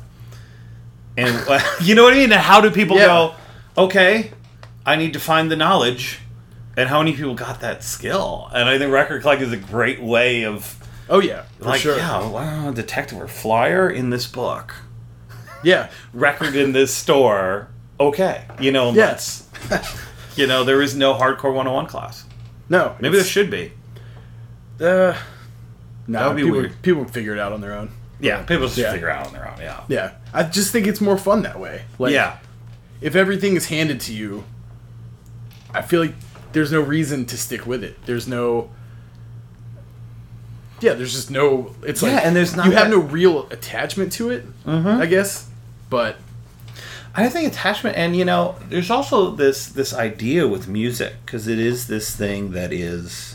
And you know what I mean? How do people yeah. go, okay, I need to find the knowledge. And how many people got that skill? And I think Record Collect is a great way of... Oh, yeah, for like, sure. yeah, wow, detective or flyer in this book. Yeah. Record in this store. Okay. You know, yes. You know, there is no Hardcore one oh one class. No. Maybe there should be. Uh... No, that would be people, weird. People figure it out on their own. Yeah, people just yeah. figure it out on their own, yeah. Yeah. I just think it's more fun that way. Like, yeah. If everything is handed to you, I feel like there's no reason to stick with it. There's no... Yeah, there's just no... It's yeah, like... and there's not you that... have no real attachment to it, mm-hmm. I guess. But... I think attachment... And, you know, there's also this, this idea with music, because it is this thing that is...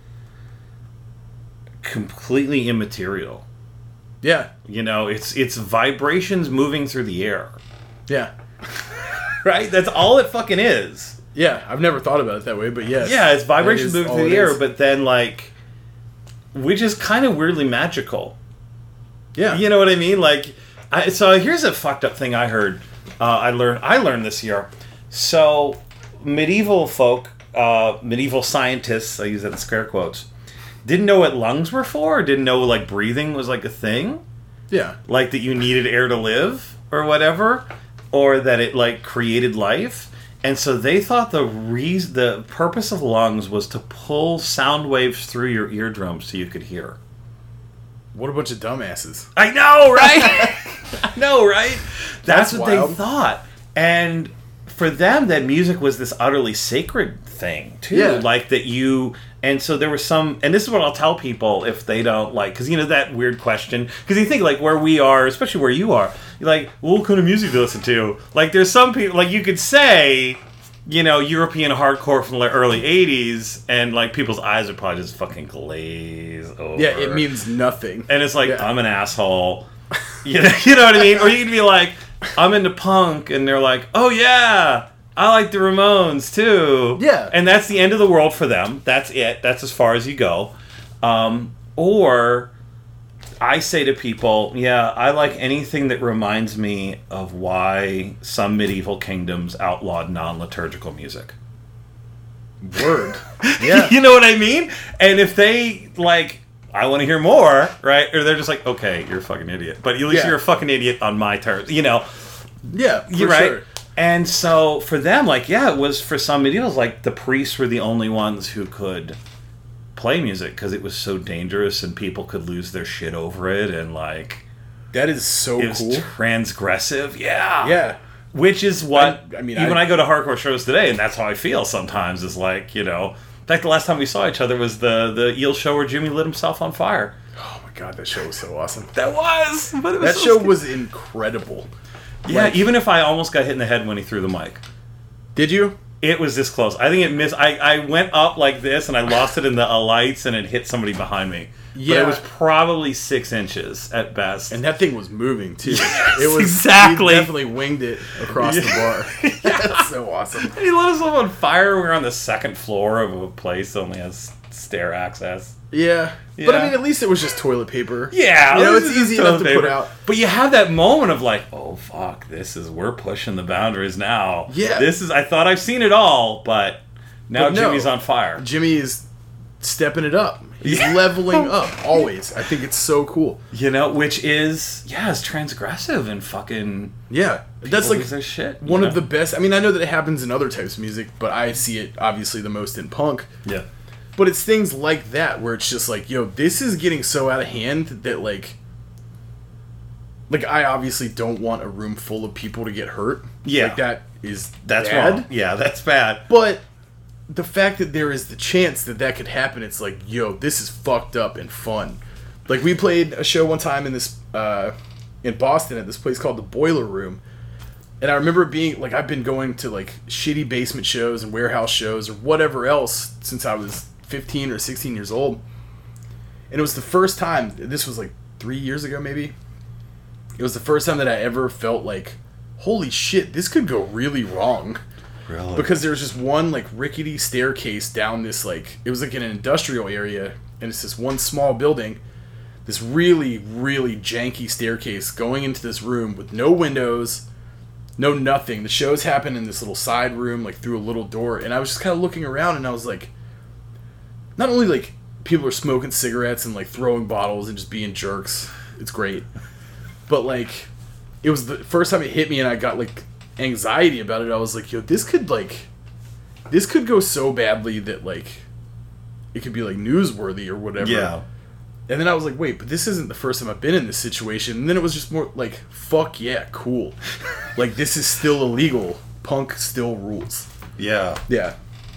completely immaterial. Yeah. You know, it's it's vibrations moving through the air. Yeah. Right? That's all it fucking is. Yeah, I've never thought about it that way, but yes. Yeah, it's vibrations moving through the air, is. but then, like, which is kind of weirdly magical. Yeah. You know what I mean? Like, I, so here's a fucked up thing I heard. Uh, I learned I learned this year. So, medieval folk, uh, medieval scientists, I use that in scare quotes, didn't know what lungs were for, didn't know, like, breathing was, like, a thing. Yeah. Like, that you needed air to live, or whatever, or that it, like, created life. And so they thought the reason, the purpose of lungs was to pull sound waves through your eardrums so you could hear. What a bunch of dumbasses. I know, right? I know, right? That's, That's what wild. they thought. And for them, that music was this utterly sacred thing, too. Yeah. Like, that you... And so there was some... And this is what I'll tell people if they don't like... Because, you know, that weird question. Because you think, like, where we are, especially where you are, you're like, well, what kind of music do you listen to? Like, there's some people... Like, you could say, you know, European hardcore from the early eighties, and, like, people's eyes would probably just fucking glaze over. Yeah, it means nothing. And it's like, yeah. I'm an asshole. You know, you know what I mean? Or you can be like, I'm into punk, and they're like, oh yeah, I like the Ramones too. Yeah. And that's the end of the world for them. That's it. That's as far as you go. Um, or I say to people, yeah, I like anything that reminds me of why some medieval kingdoms outlawed non-liturgical music. Word. Yeah. You know what I mean? And if they, like... I want to hear more, right? Or they're just like, okay, you're a fucking idiot. But at least yeah. you're a fucking idiot on my terms, you know? Yeah, for you're right. sure. And so for them, like, yeah, it was for some medievals, like the priests were the only ones who could play music because it was so dangerous and people could lose their shit over it, and like that is so it was cool. Transgressive, yeah, yeah. Which is what I, I mean, even I, I go to hardcore shows today, and that's how I feel sometimes. Is like, you know. In fact, the last time we saw each other was the the Eel show where Jimmy lit himself on fire. Oh my god, that show was so awesome. That was, but it was that so show scary. was incredible. Yeah, like, even if I almost got hit in the head when he threw the mic. Did you? It was this close. I think it missed. I, I went up like this and I lost it in the uh, lights and it hit somebody behind me. Yeah, but it was probably six inches at best. And that thing was moving too. Yes, it was exactly. He definitely winged it across Yeah. the bar. That's so awesome. And he lit himself on fire. We were on the second floor of a place that only has stair access. Yeah. Yeah. But I mean, at least it was just toilet paper. Yeah, you know, this it's is easy toilet enough to paper. put out. But you have that moment of like, oh fuck, this is we're pushing the boundaries now. Yeah. This is. I thought I've seen it all, but now But no. Jimmy's on fire. Jimmy is stepping it up. He's Yeah. leveling up always. I think it's so cool. You know, which is yeah, it's transgressive and fucking. Yeah, that's people like lose their shit. one you of know? the best. I mean, I know that it happens in other types of music, but I see it obviously the most in punk. Yeah. But it's things like that where it's just like, yo, this is getting so out of hand that like, like I obviously don't want a room full of people to get hurt. Yeah. like that is That's bad. wrong. Yeah, that's bad. But the fact that there is the chance that that could happen, it's like, yo, this is fucked up and fun. Like we played a show one time in this uh, in Boston at this place called the Boiler Room. And I remember being, like, I've been going to, like, shitty basement shows and warehouse shows or whatever else since I was fifteen or sixteen years old. And it was the first time, this was, like, three years ago, maybe. It was the first time that I ever felt like, holy shit, this could go really wrong. Really? Because there was just one, like, rickety staircase down this, like, it was, like, in an industrial area. And it's this one small building. This really, really janky staircase going into this room with no windows. No, nothing. The shows happen in this little side room, like through a little door, and I was just kind of looking around, and I was like, not only like people are smoking cigarettes and like throwing bottles and just being jerks, it's great, but like it was the first time it hit me, and I got like anxiety about it. I was like, yo, this could like, this could go so badly that like it could be like newsworthy or whatever. Yeah. And then I was like, wait, but this isn't the first time I've been in this situation. And then it was just more like, fuck yeah, cool. Like, this is still illegal. Punk still rules. Yeah. Yeah.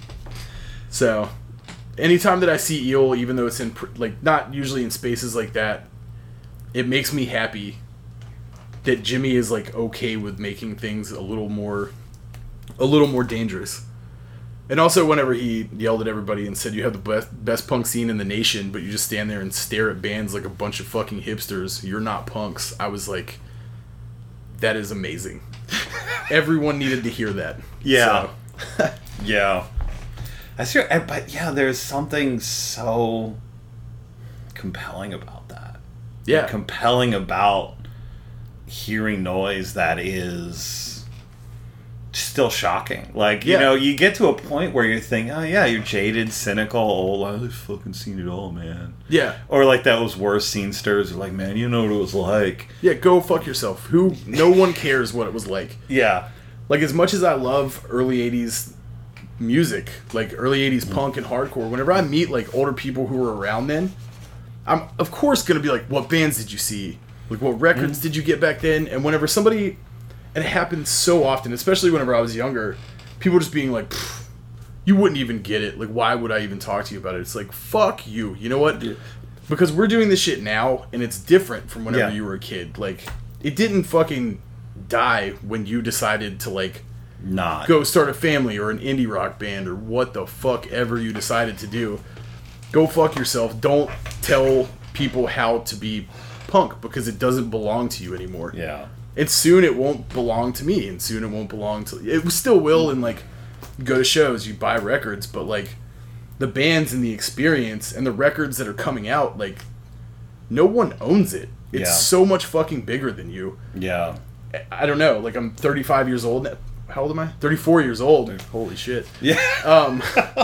So, anytime that I see Eel, even though it's in, like, not usually in spaces like that, it makes me happy that Jimmy is, like, okay with making things a little more, a little more dangerous. And also, whenever he yelled at everybody and said, you have the best, best punk scene in the nation, but you just stand there and stare at bands like a bunch of fucking hipsters, you're not punks, I was like, that is amazing. Everyone needed to hear that. Yeah. So. Yeah. That's true. But yeah, there's something so compelling about that. Yeah. Like, compelling about hearing noise that is still shocking. Like, you Yeah. know, you get to a point where you're thinking, oh yeah, you're jaded, cynical, old, I've fucking seen it all, man. Yeah. Or like those worst scene sters are like, man, you know what it was like. Yeah, go fuck yourself. Who? No one cares what it was like. Yeah. like as much as I love early eighties music, like early eighties mm-hmm. punk and hardcore, whenever I meet like older people who were around then, I'm of course going to be like, what bands did you see? Like what records mm-hmm. did you get back then? And whenever somebody, and it happens so often, especially whenever I was younger, people just being like, you wouldn't even get it. Like, why would I even talk to you about it? It's like, fuck you. You know what? Yeah. Because we're doing this shit now, and it's different from whenever yeah. you were a kid. Like, it didn't fucking die when you decided to, like, not go start a family or an indie rock band or what the fuck ever you decided to do. Go fuck yourself. Don't tell people how to be punk because it doesn't belong to you anymore. Yeah. And soon it won't belong to me, and soon it won't belong to... It still will, and, like, you go to shows, you buy records, but, like, the bands and the experience and the records that are coming out, like, no one owns it. It's yeah. so much fucking bigger than you. Yeah. I don't know. Like, I'm thirty-five years old now. How old am I? thirty-four years old. Holy shit. Yeah. Um,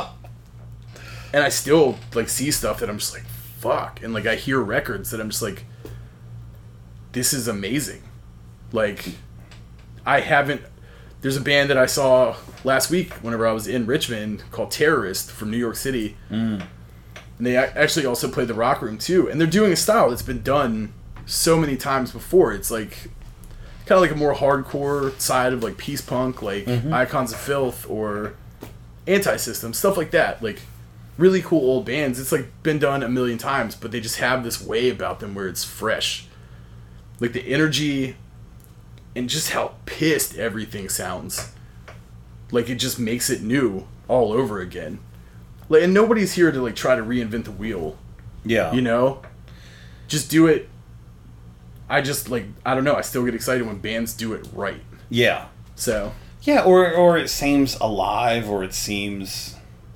and I still, like, see stuff that I'm just like, fuck. And, like, I hear records that I'm just like, this is amazing. Like, I haven't... There's a band that I saw last week whenever I was in Richmond called Terrorist from New York City. Mm. And they actually also played the Rock Room, too. And they're doing a style that's been done so many times before. It's, like... kind of like a more hardcore side of like peace punk, like mm-hmm. Icons of Filth or Anti-System, stuff like that. Like really cool old bands. It's like been done a million times, but they just have this way about them where it's fresh. Like the energy and just how pissed everything sounds. Like it just makes it new all over again. Like, and nobody's here to like try to reinvent the wheel. Yeah. You know? Just do it. I just, like, I don't know, I still get excited when bands do it right. Yeah. So. Yeah, or or it seems alive, or it seems...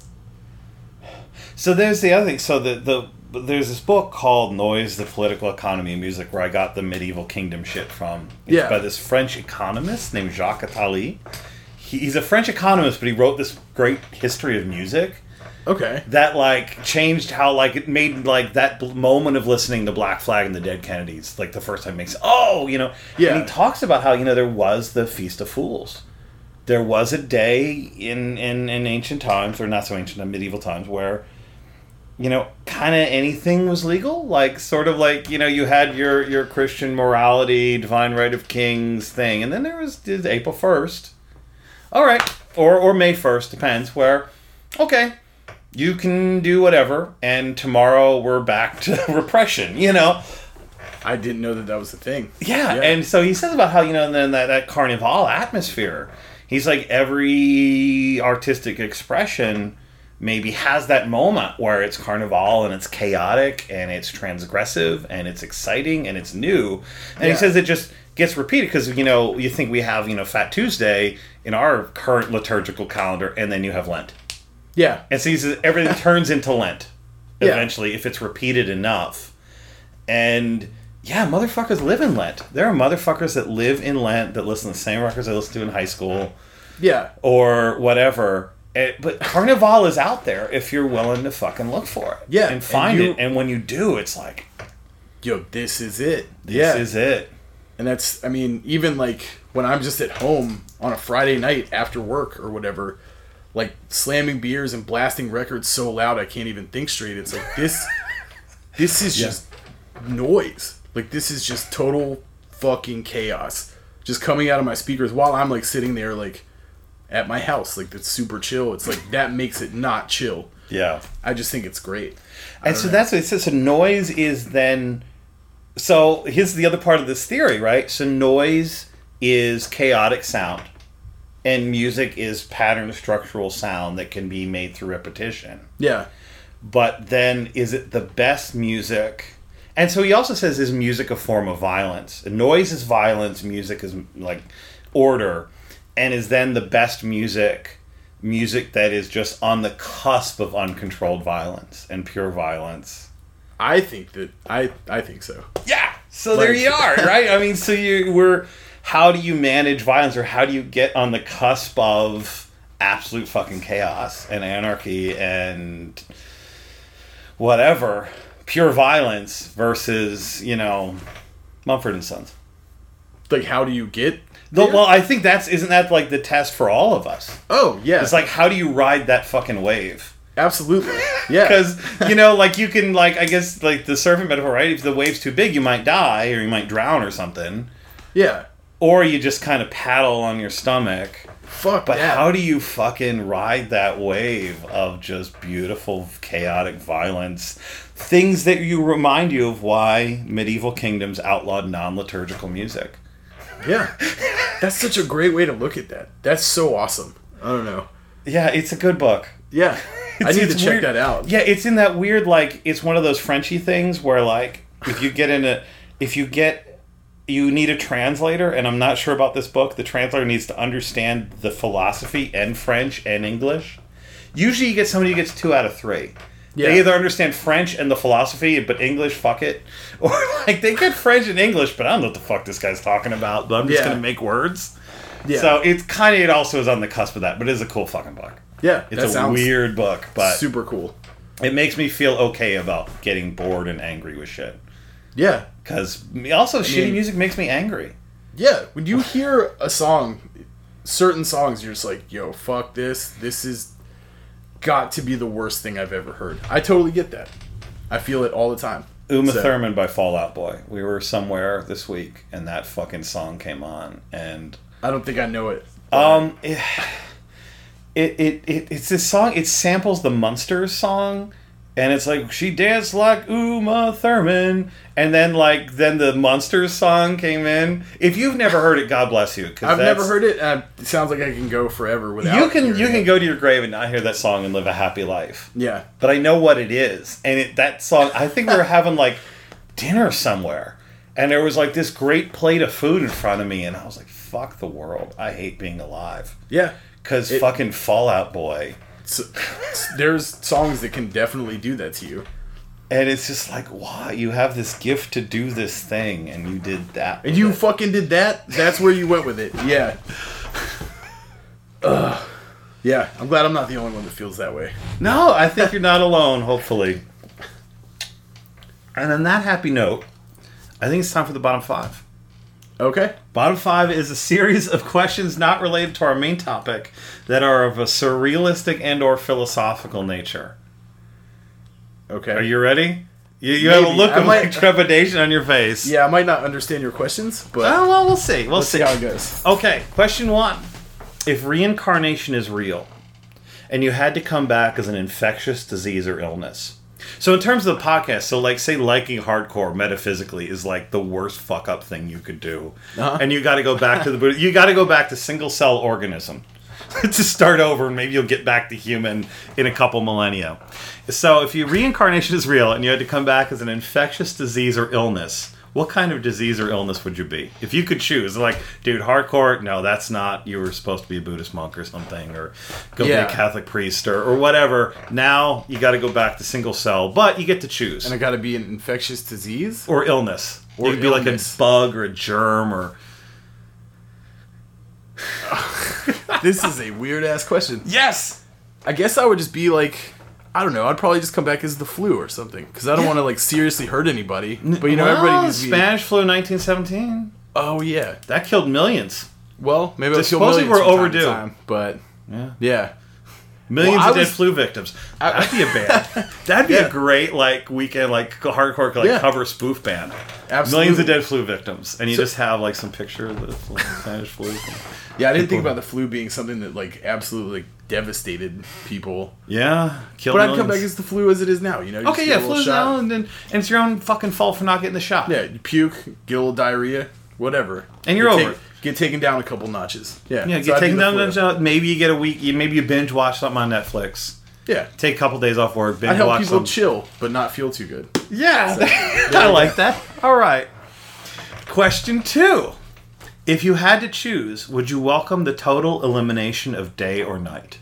So there's the other thing. So the, the there's this book called Noise, the Political Economy of Music, where I got the Medieval Kingdom shit from. It's yeah. by this French economist named Jacques Attali. He, he's a French economist, but he wrote this great history of music. Okay. That, like, changed how, like, it made, like, that bl- moment of listening to Black Flag and the Dead Kennedys, like, the first time makes, oh, you know. Yeah. And he talks about how, you know, there was the Feast of Fools. There was a day in, in, in ancient times, or not so ancient, in medieval times, where, you know, kind of anything was legal. Like, sort of like, you know, you had your, your Christian morality, divine right of kings thing, and then there was April first. All right. Or, or May first, depends, where, okay, you can do whatever, and tomorrow we're back to repression, you know? I didn't know that that was a thing. Yeah, yeah. And so he says about how, you know, and then that, that carnival atmosphere, he's like, every artistic expression maybe has that moment where it's carnival and it's chaotic and it's transgressive and it's exciting and it's new. And yeah. he says it just gets repeated because, you know, you think we have, you know, Fat Tuesday in our current liturgical calendar, and then you have Lent. Yeah. And so he says everything turns into Lent eventually yeah. if it's repeated enough. And yeah, motherfuckers live in Lent. There are motherfuckers that live in Lent that listen to the same records I listened to in high school. Yeah. Or whatever. It, but Carnival is out there if you're willing to fucking look for it. Yeah. And find and you, it. And when you do, it's like, yo, this is it. This yeah. is it. And that's, I mean, even like when I'm just at home on a Friday night after work or whatever, like slamming beers and blasting records so loud I can't even think straight. It's like this this is yeah. just noise. Like this is just total fucking chaos. Just coming out of my speakers while I'm like sitting there like at my house. Like that's super chill. It's like that makes it not chill. Yeah. I just think it's great. And so know. that's what it says. So noise is then so here's the other part of this theory, right? So noise is chaotic sound. And music is pattern structural sound that can be made through repetition. Yeah. But then, is it the best music? And so he also says, is music a form of violence? Noise is violence, music is like order. And is then the best music, music that is just on the cusp of uncontrolled violence and pure violence? I think that, I, I think so. Yeah! So like, there you are, right? I mean, so you we're... How do you manage violence, or how do you get on the cusp of absolute fucking chaos and anarchy and whatever, pure violence versus, you know, Mumford and Sons? like, how do you get The, there? well, I think that's isn't that like the test for all of us? Oh, yeah. It's like, how do you ride that fucking wave? Absolutely. Yeah. Because, you know, like, you can, like, I guess, like, the surfing metaphor, right? If the wave's too big, you might die, or you might drown or something. Yeah. Or you just kind of paddle on your stomach. Fuck But that. how do you fucking ride that wave of just beautiful, chaotic violence? Things that you remind you of why medieval kingdoms outlawed non-liturgical music. Yeah. That's such a great way to look at that. That's so awesome. I don't know. Yeah, it's a good book. Yeah. I It's- need to it's check weird. that out. Yeah, it's in that weird, like, it's one of those Frenchy things where, like, if you get in a, if you get, you need a translator, and I'm not sure about this book, the translator needs to understand the philosophy and French and English. Usually you get somebody who gets two out of three. Yeah. They either understand French and the philosophy, but English, fuck it. Or, like, they get French and English, but I don't know what the fuck this guy's talking about, but I'm just Yeah. going to make words. Yeah. So it's kind of, it also is on the cusp of that, but it is a cool fucking book. Yeah. It's that a sounds weird book, but super cool. it makes me feel okay about getting bored and angry with shit. Yeah. Because also, shitty mean- music makes me angry. Yeah. When you hear a song, certain songs, you're just like, yo, fuck this. This is got to be the worst thing I've ever heard. I totally get that. I feel it all the time. Uma So- Thurman by Fall Out Boy. We were somewhere this week, and that fucking song came on, and I don't think I know it. um, it, it, it, it it's this song. It samples the Munsters song, and it's like she danced like Uma Thurman, and then like then the Munsters song came in. If you've never heard it, God bless you. 'Cause I've that's- never heard it, and it sounds like I can go forever without You can hearing you can it. go to your grave and not hear that song and live a happy life. Yeah. But I know what it is, and it, that song. I think we were having like dinner somewhere, and there was like this great plate of food in front of me, and I was like, "Fuck the world! I hate being alive." Yeah. Because It- fucking Fall Out Boy, So, there's songs that can definitely do that to you. and it's just like, why you have this gift to do this thing, and you did that, And with you it. fucking did that? That's where you went with it. Yeah. Ugh. Yeah, I'm glad I'm not the only one that feels that way. No, I think you're not alone. Hopefully. And on that happy note, I think it's time for the bottom five. Okay. Bottom five is a series of questions not related to our main topic that are of a surrealistic and or philosophical nature. Okay. Are you ready? You, you have a Maybe. look I of might- like trepidation on your face. Yeah, I might not understand your questions, but Oh, well, we'll see. We'll let's see see. how it goes. Okay, question one. If reincarnation is real, and you had to come back as an infectious disease or illness. So in terms of the podcast, so like say liking hardcore metaphysically is like the worst fuck up thing you could do. Uh-huh. And you got to go back to the you got to go back to single cell organism to start over, and maybe you'll get back to human in a couple millennia. So if you reincarnation is real and you had to come back as an infectious disease or illness, what kind of disease or illness would you be? If you could choose, like, dude, hardcore, no, that's not, you were supposed to be a Buddhist monk or something, or go Yeah. be a Catholic priest, or, or whatever. Now, you got to go back to single cell, but you get to choose. And I gotta be an infectious disease? Or illness. Or Or you could be like a illness. bug or a germ, or... This is a weird ass question. Yes! I guess I would just be like, I don't know, I'd probably just come back as the flu or something. Because I don't want to, like, seriously hurt anybody. But, you know, Well, everybody needs to be... Spanish flu nineteen seventeen. Oh, yeah. That killed millions. Well, maybe I'll kill Supposedly millions we're from time to overdue. time, but, Yeah. yeah. Millions Well, I of dead was- flu victims. I- That'd be a band. That'd be Yeah. a great like weekend like hardcore like Yeah. cover spoof band. Absolutely. Millions of dead flu victims, and you So- just have like some picture of the flu- Spanish flu. Yeah, I didn't think about the flu being something that, like, absolutely like, devastated people. Yeah, killed But I'd millions. come back as the flu as it is now, you know? You just okay, get yeah, a little flu's shot. now, and then and it's your own fucking fault for not getting the shot. Yeah, you puke, get a little diarrhea, whatever. And you're Get over take- it. Get taken down a couple notches. Yeah. yeah. so Get I'd be taken the down. flu. to- Maybe you get a week. You maybe you binge watch something on Netflix. Yeah. Take a couple days off work. Binge I'd help watch people some. chill, but not feel too good. Yeah, there I you like go. that. All right. Question two. If you had to choose, would you welcome the total elimination of day or night?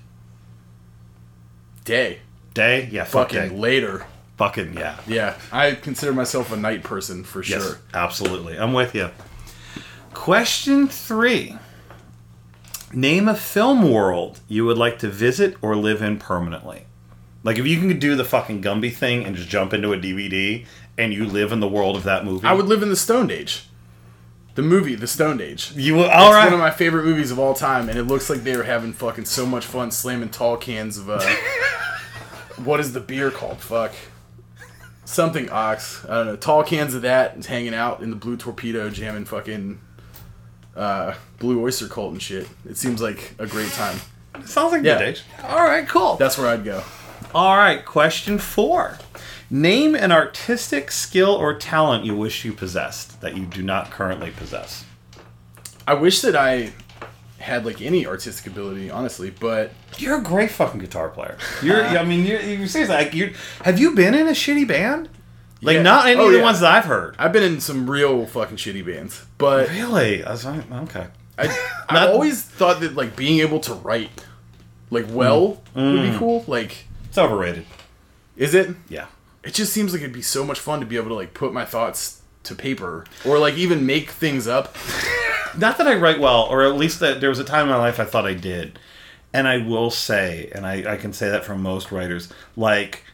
Day. Day? Yeah, fuck Fucking day. later. Fucking yeah. Yeah. I consider myself a night person for Yes, sure. absolutely. I'm with you. Question three. Name a film world you would like to visit or live in permanently. Like, if you can do the fucking Gumby thing and just jump into a D V D and you live in the world of that movie. I would live in the Stone Age. The movie, The Stone Age. You will, all it's right. one of my favorite movies of all time, and it looks like they were having fucking so much fun slamming tall cans of, uh... what is the beer called? Fuck. Something Ox. I don't know. Tall cans of that and hanging out in the Blue Torpedo jamming fucking uh, Blue Oyster Cult and shit. It seems like a great time. Sounds like Yeah. good age. All right, cool. That's where I'd go. All right, question four. Name an artistic skill or talent you wish you possessed that you do not currently possess. I wish that I had like any artistic ability, honestly, but You're a great fucking guitar player. You're, I mean, you're, you're seriously like, you. Have you been in a shitty band? Like, Yeah. not any Oh, of the yeah. ones that I've heard. I've been in some real fucking shitty bands. But Really? I was like, okay. I, I Not- always thought that like being able to write like well Mm. would be cool. Like, It's overrated. is it? Yeah. It just seems like it'd be so much fun to be able to like put my thoughts to paper or like even make things up. Not that I write well, or at least that there was a time in my life I thought I did. And I will say, and I, I can say that from most writers, like,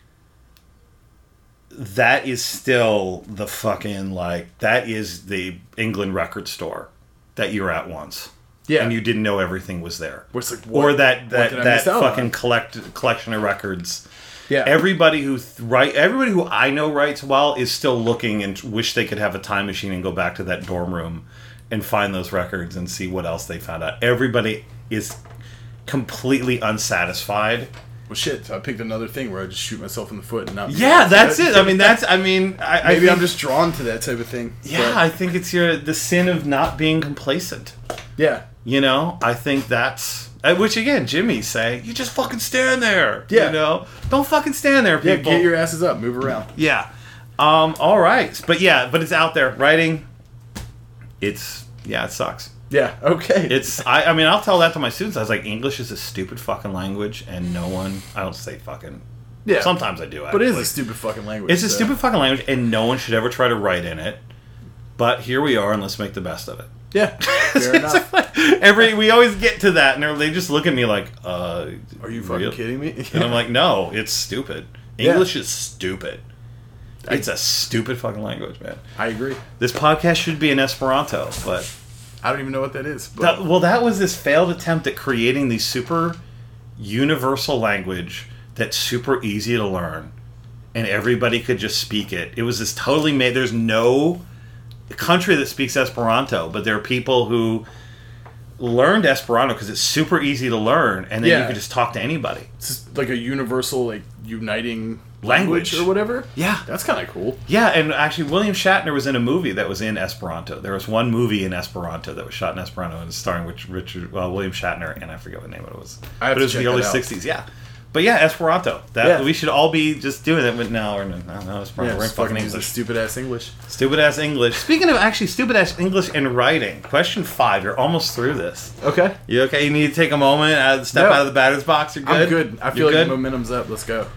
that is still the fucking, like, that is the England record store that you were at once. Yeah. And you didn't know everything was there. Where it's like, Or what- that, what that, did I that miss out fucking on? collect, collection of records. Yeah. Everybody who th- write, everybody who I know writes well is still looking and wish they could have a time machine and go back to that dorm room and find those records and see what else they found out. Everybody is completely unsatisfied. Well, shit. So I picked another thing where I just shoot myself in the foot and not. be Yeah, able to- that's it. I mean, that's. I mean, I, I Maybe think, I'm just drawn to that type of thing. Yeah, But, I think it's your the sin of not being complacent. yeah. You know, I think that's. uh, Which again, Jimmy say, you just fucking stand there. Yeah. You know, don't fucking stand there, Yeah. people. Get your asses up. Move around. Yeah. Um, all right. But yeah, but it's out there. Writing, it's, yeah, it sucks. Yeah. Okay. It's, I, I mean, I'll tell that to my students. I was like, English is a stupid fucking language, and no one, I don't say fucking. yeah. Sometimes I do. But it is actually. a stupid fucking language. It's a so- stupid fucking language, and no one should ever try to write in it. But here we are, and let's make the best of it. Yeah. Fair enough. Every we always get to that, and they're- they just look at me like, uh, Are you fucking real? kidding me? And I'm like, no, it's stupid. Yeah. English is stupid. It's a stupid fucking language, man. I agree. This podcast should be in Esperanto, but I don't even know what that is. But that, well, that was this failed attempt at creating the super universal language that's super easy to learn, and everybody could just speak it. It was this totally made. There's no country that speaks Esperanto, but there are people who learned Esperanto because it's super easy to learn, and then Yeah. you can just talk to anybody. it's just like a universal, like uniting Language. language, or whatever. Yeah. That's kind of cool. Yeah, and actually, William Shatner was in a movie that was in Esperanto. There was one movie in Esperanto that was shot in Esperanto and starring Rich, Richard, well, William Shatner, and I forget what name it was. I have but to it was check the early that out. sixties, yeah. But yeah, Esperanto. That Yeah. we should all be just doing it. But no, we're not. No, no, Esperanto. Yeah, we're in just fucking fucking use the English. stupid ass English. Stupid ass English. Speaking of actually stupid ass English and writing, question five. You're almost through this. Okay. You okay? You need to take a moment, uh, step No. out of the batter's box. You're good. I'm good. I feel You're like good? the momentum's up. Let's go.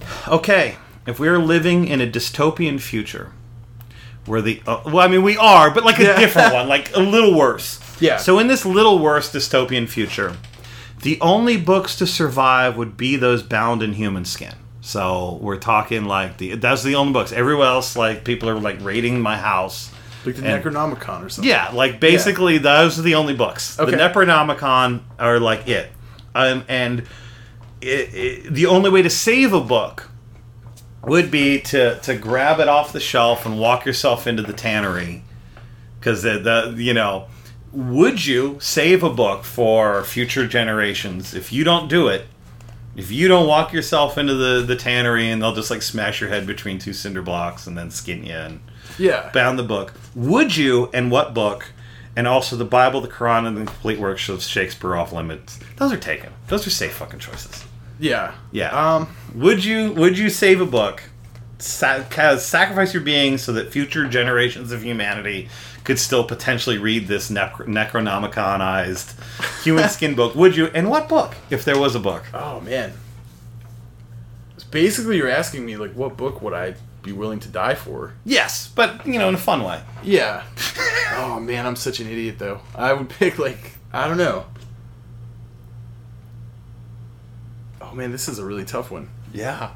Okay, if we are living in a dystopian future, where the uh, well, I mean, we are, but like a Yeah. different one, like a little worse. Yeah. So in this little worse dystopian future, the only books to survive would be those bound in human skin. So we're talking like the that's the only books. Everywhere else, like people are like raiding my house. Like the And- Necronomicon or something. Yeah, like basically those are the only books. Okay. The Necronomicon are like it, um, and it, it, the only way to save a book would be to to grab it off the shelf and walk yourself into the tannery, because the, the you know, would you save a book for future generations if you don't do it? If you don't walk yourself into the, the tannery and they'll just like smash your head between two cinder blocks and then skin you and Yeah. bound the book. Would you, and what book? And also the Bible, the Quran, and the complete works of Shakespeare off limits. Those are taken. Those are safe fucking choices. Yeah. Yeah. Um. Would you Would you save a book, sa- ca- sacrifice your being so that future generations of humanity could still potentially read this nec- Necronomiconized human skin book? Would you? And what book, if there was a book? Oh man. It's basically, you're asking me like, what book would I be willing to die for? Yes, but you know, in a fun way. Yeah. Oh man, I'm such an idiot though. I would pick like, I don't know. Oh man, this is a really tough one. Yeah.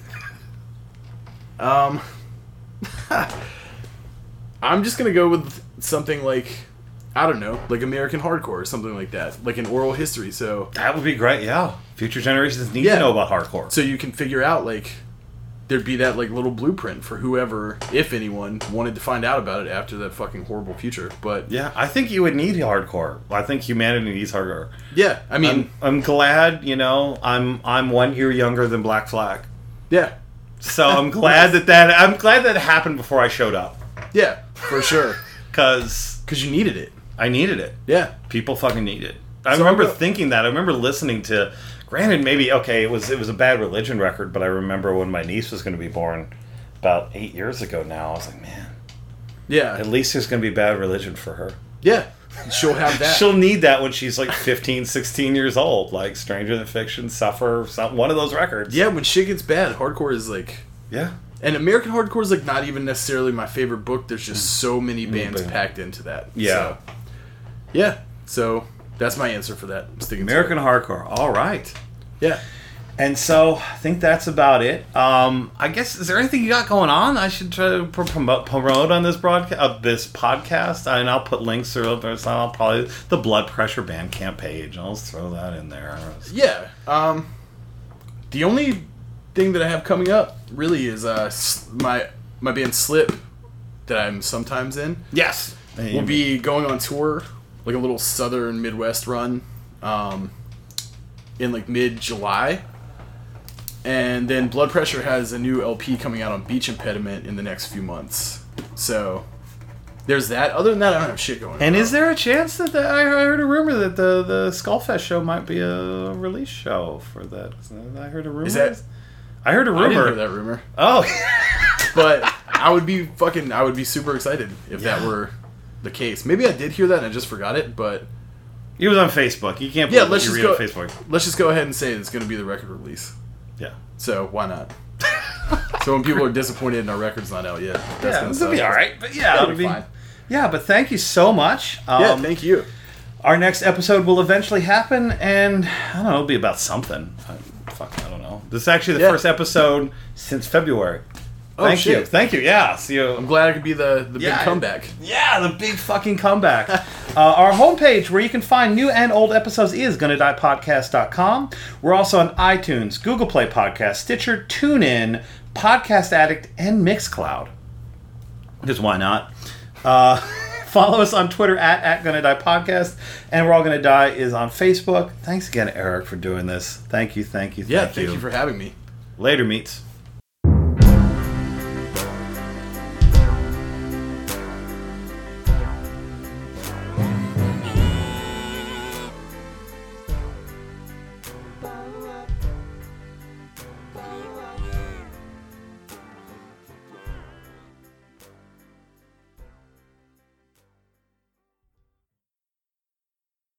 Um, I'm just gonna go with something like, I don't know, like American Hardcore or something like that, like an oral history. So That would be great, yeah. Future generations need Yeah. to know about hardcore. so you can figure out like there'd be that like little blueprint for whoever, if anyone, wanted to find out about it after that fucking horrible future. But Yeah, I think you would need hardcore. I think humanity needs hardcore. yeah, I mean, I'm, I'm glad, you know, I'm I'm one year younger than Black Flag. yeah, So I'm glad that that I'm glad that happened before I showed up, yeah, for sure, because because you needed it. I needed it. Yeah, People fucking need it. I So remember I'm go- thinking that. I remember listening to. Granted, maybe okay, it was it was a Bad Religion record, but I remember when my niece was going to be born, about eight years ago now. I was like, man, yeah, at least there's going to be Bad Religion for her. yeah. She'll have that. She'll need that when she's like fifteen, sixteen years old, like Stranger Than Fiction, Suffer, some, one of those records. Yeah, when shit gets bad, hardcore is like, Yeah. and American Hardcore is like not even necessarily my favorite book. There's just so many bands band. packed into that. Yeah. So, yeah. So that's my answer for that. I'm sticking to American it. Hardcore. All right. Yeah. And so I think that's about it. Um, I guess is there anything you got going on? I should try to pro- promote promote on this broadcast, uh, this podcast, and I'll put links or there's I'll probably the Blood Pressure Bandcamp page. I'll just throw that in there. Yeah. Um, the only thing that I have coming up really is uh s- my my band Slip that I'm sometimes in. Yes, We'll be going on tour, like a little southern Midwest run, um, in like mid July. And then Blood Pressure has a new L P coming out on Beach Impediment in the next few months. So there's that. Other than that, I don't have shit going on. And is there a chance that the, I heard a rumor that the the Skullfest show might be a release show for that? I heard a rumor. Is that- I heard a I didn't rumor. hear that rumor. Oh, But I would be fucking, I would be super excited if that Yeah. were the case. Maybe I did hear that and I just forgot it, but he was on Facebook. You can't. yeah, believe let's what just you go. read on Facebook. Let's just go ahead and say it's going to be the record release. Yeah. So why not? So when people are disappointed and our record's not out yet, that's Yeah, gonna it'll be suck. all right. But yeah, It'll it'll be be fine. Yeah, but thank you so much. Um, Yeah, thank you. Our next episode will eventually happen, and I don't know, it'll be about something. I, fuck, I don't know. This is actually the Yeah. first episode since February. Oh, Thank shit. you, thank you. Yeah, see you. I'm glad I could be the, the Yeah. big comeback. Yeah, the big fucking comeback. uh, our homepage where you can find new and old episodes is gonna die podcast dot com. We're also on iTunes, Google Play Podcast, Stitcher, TuneIn, Podcast Addict, and Mixcloud. Because why not? Uh, follow us on Twitter at, at Gonna Die Podcast. And We're All Gonna Die is on Facebook. Thanks again, Eric, for doing this. Thank you, thank you, thank Yeah, you. thank you for having me. Later, meets.